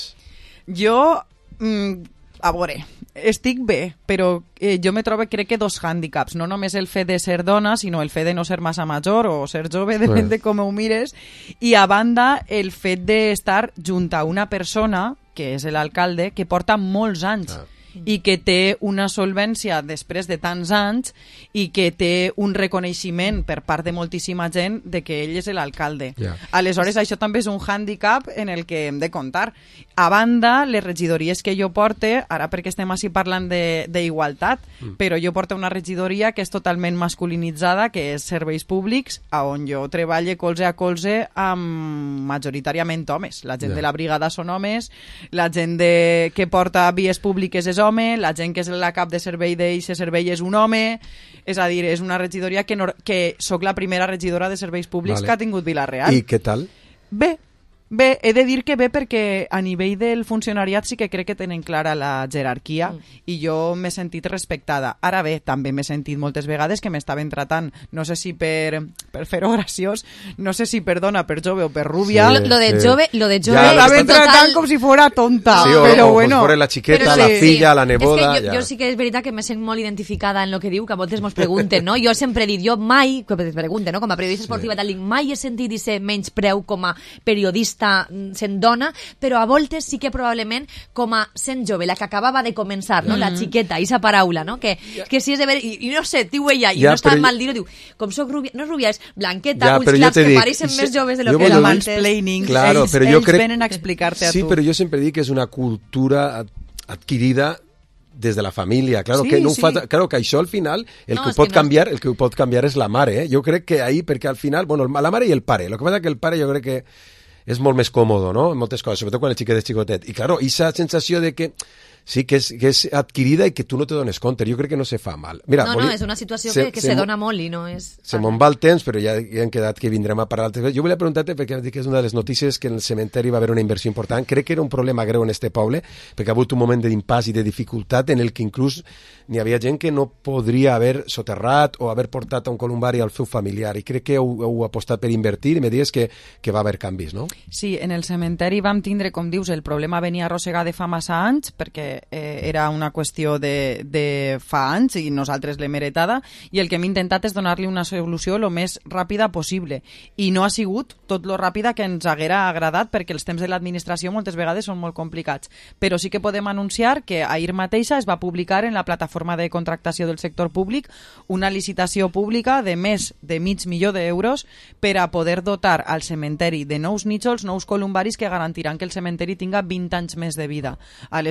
Jo, mm, a veure, estic bé, però eh, jo me trobo, crec que dos hàndicaps, no només el fet de ser dona, sinó el fet de no ser massa major o ser jove, depèn de com ho mires, i a banda el fet d'estar junt a una persona, que és l'alcalde, que porta molts anys, ah. i que té una solvència després de tants anys i que té un reconeixement per part de moltíssima gent de que ell és l'alcalde. Yeah. Aleshores, això també és un hàndicap en el que hem de comptar. A banda, les regidories que jo porte, ara perquè estem així parlant d'igualtat, mm. però jo porto una regidoria que és totalment masculinitzada, que és serveis públics, a on jo treballo colze a colze amb majoritàriament homes. La gent yeah. de la brigada són homes, la gent de, que porta vies públiques és home, la gent que és la cap de servei d'eixe servei és un home, és a dir, és una regidoria que, no, que soc la primera regidora de serveis públics vale. que ha tingut Vila-real. I què tal? Bé, bé, he de dir que bé perquè a nivell del funcionariat sí que crec que tenen clara la jerarquia mm. i jo m'he sentit respectada. Ara bé, també m'he sentit moltes vegades que m'estaven tratant, no sé si per, per fer-ho graciós, no sé si per dona, per jove o per rúbia. Sí, lo, lo de sí. jove, lo de jove... Ja, m'estaven tratant total... com si fora tonta, sí, o, però o, bueno... O la xiqueta, però la sí, filla, sí. la neboda... És que jo, ja. jo sí que és veritat que me sent molt identificada en lo que diu, que a voltes mos pregunten, no? Jo sempre he dit, jo mai, que es pregunten, no? Com a periodista esportiva, sí. mai he sentit i ser menys preu com a periodista sent dona, però a voltes sí que probablement com a sent jove, la que acabava de començar, no? Mm-hmm. La xiqueta, aquesta paraula, no? Que, yeah. que si és de ver, i, i no sé, diu ella, i yeah, no està mal dir-ho, diu, com soc rubia, no és rubia, és blanqueta, yeah, ulls clars que dic, pareixen sí, més joves de lo que la eren antes. Mansplaining, claro, ells, però jo ells crec... venen a explicar-te a sí, tu. Sí, però jo sempre dic que és una cultura adquirida des de la família, claro, sí, que no sí. fa, claro, que això al final el no, que ho pot que no... canviar, el que ho pot canviar és la mare, eh? Jo crec que ahí, perquè al final, bueno, la mare i el pare, el que passa que el pare jo crec que és molt més còmode, no?, en moltes coses, sobretot quan el xiquet és xicotet. I, claro, aquesta sensació de que sí, que és, que és adquirida i que tu no te dones compte. Jo crec que no se fa mal. Mira, no, voli... no, és una situació se, que, que se, se dona molt i no és... Se me'n va el temps, però ja, ja hem quedat que vindrem a parlar altres vegades. Jo volia preguntar-te, perquè que és una de les notícies que en el cementeri va haver una inversió important. Crec que era un problema greu en este poble, perquè ha hagut un moment d'impàs i de dificultat en el que inclús n'hi havia gent que no podria haver soterrat o haver portat a un columbari al seu familiar. I crec que heu, heu apostat per invertir i me dius que, que va haver canvis, no? Sí, en el cementeri vam tindre, com dius, el problema venia arrossegat de fa massa anys, perquè eh, era una qüestió de, de fa anys i nosaltres l'hem heretada, i el que hem intentat és donar-li una solució el més ràpida possible, i no ha sigut tot lo ràpida que ens haguera agradat, perquè els temps de l'administració moltes vegades són molt complicats, però sí que podem anunciar que ahir mateixa es va publicar en la plataforma de contractació del sector públic una licitació pública de més de mig milió d'euros per a poder dotar al cementeri de nous nínxols, nous columbaris que garantiran que el cementeri tinga vint anys més de vida. Aleshores nosaltres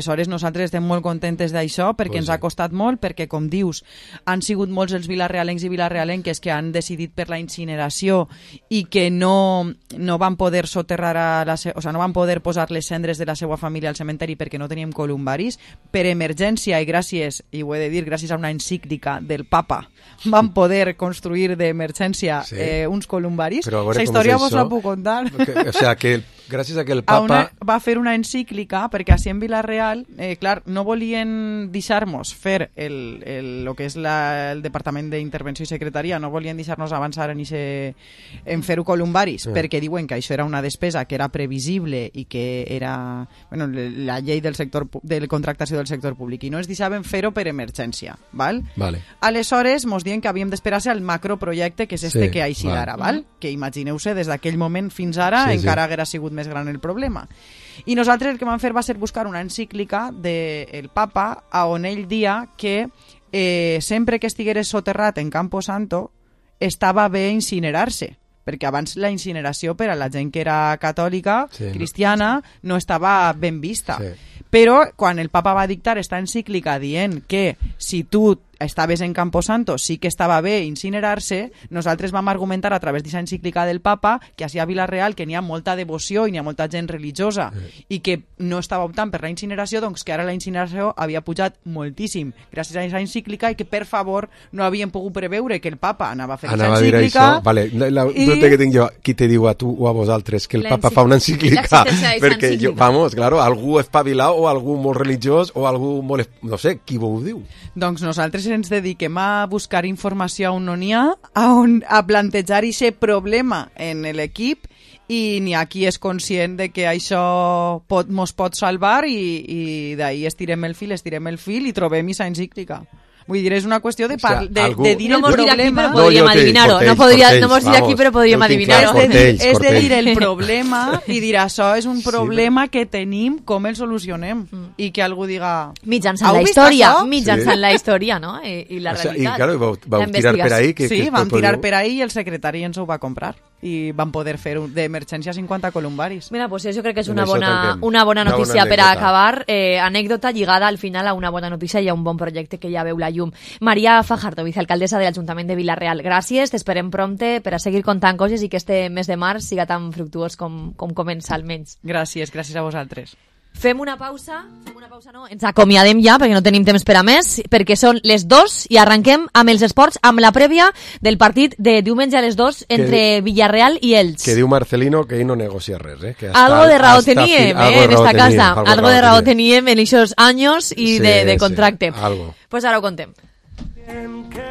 nosaltres estem molt contentes d'això, perquè Pues ens ha costat molt, perquè, com dius, han sigut molts els vilarealencs i vilarealenques que han decidit per la incineració i que no, no van poder soterrar a la se... o sigui, no van poder posar les cendres de la seva família al cementeri perquè no teníem columbaris. Per emergència i gràcies, i ho he de dir, gràcies a una encíclica del papa, van poder construir d'emergència sí. eh, uns columbaris. La història vos la puc contar. Que, o sea, que gràcies a que el papa... Una, va fer una encíclica perquè així en Vila-real, eh, clar, no volien deixar-nos fer el, el, lo que és la, el Departament d'Intervenció i Secretaria, no volien deixar-nos avançar en, ese, en fer-ho columbaris, sí. perquè diuen que això era una despesa que era previsible i que era bueno, la llei del sector de contractació del sector públic, i no es deixaven fer-ho per emergència. Val? Vale. Aleshores, mos diuen que havíem d'esperar-se al macroprojecte, que és este sí, que ha eixit val. ara, val? Que imagineu-se, des d'aquell moment fins ara sí, encara sí. haguera sigut més gran el problema. I nosaltres el que vam fer va ser buscar una encíclica del papa a on ell dia que eh, sempre que estigués soterrat en Campo Santo estava bé incinerar-se, perquè abans la incineració per a la gent que era catòlica, sí, cristiana, no estava ben vista. Sí. Però quan el papa va dictar esta encíclica dient que si tu estaves en Camposanto sí que estava bé incinerar-se, nosaltres vam argumentar a través d'aquesta encíclica del papa que així a Vila-real que n'hi ha molta devoció i n'hi ha molta gent religiosa sí. i que no estava optant per la incineració, doncs que ara la incineració havia pujat moltíssim gràcies a aquesta encíclica i que per favor no havien pogut preveure que el papa anava a fer aquesta encíclica. Vale, la, la i... dubte que tinc jo, qui te diu a tu o a vosaltres que el papa fa una encíclica? Perquè jo, vamos, claro, algú espavilat o algú molt religiós o algú molt, no sé, qui ho diu? Doncs nosaltres ens dediquem a buscar informació on no n'hi ha, a, on, a plantejar aquest problema en l'equip i n'hi ha qui és conscient de que això pot, mos pot salvar i, i d'ahir estirem el fil, estirem el fil i trobem aquesta encíclica. Vull dir, és una qüestió de, par... de, algú... de dir no el problema... No, podríem no, adivinar-ho. No, podria, no mos dir aquí, però podríem adivinar-ho. És, de, és de dir el problema i dir això és un problema sí, que tenim, com el solucionem. Mm. I que algú diga... Mitjançant la història, mitjançant sí. la història, no? I, i la o sea, realitat. I, claro, vau, vau tirar per ahí... Que, sí, que vam tirar podeu... per ahí i el secretari ens ho va comprar. I van poder fer d'emergència cinquanta columbaris. Mira, pues això crec que és una bona, una bona notícia una bona per a acabar. Eh, anècdota lligada al final a una bona notícia i a un bon projecte que ja veu la llum. Maria Fajardo, vicealcaldessa de l'Ajuntament de Vila-real. Gràcies, t'esperem prompte per a seguir contant coses i que este mes de març siga tan fructuós com, com comença almenys. Gràcies, gràcies a vosaltres. Fem una pausa, fem una pausa no, ens acomiadem ja perquè no tenim temps per a més, perquè són les dos i arrenquem amb els esports, amb la prèvia del partit de diumenge a les dos entre que, Villarreal i Elx. Que diu Marcelino que ell no negocia res, eh? Que algo de raó teníem, eh, en esta casa. Algo, algo de raó teníem en esos anys i sí, de, de contracte. Sí, algo. Pues ara ho contem.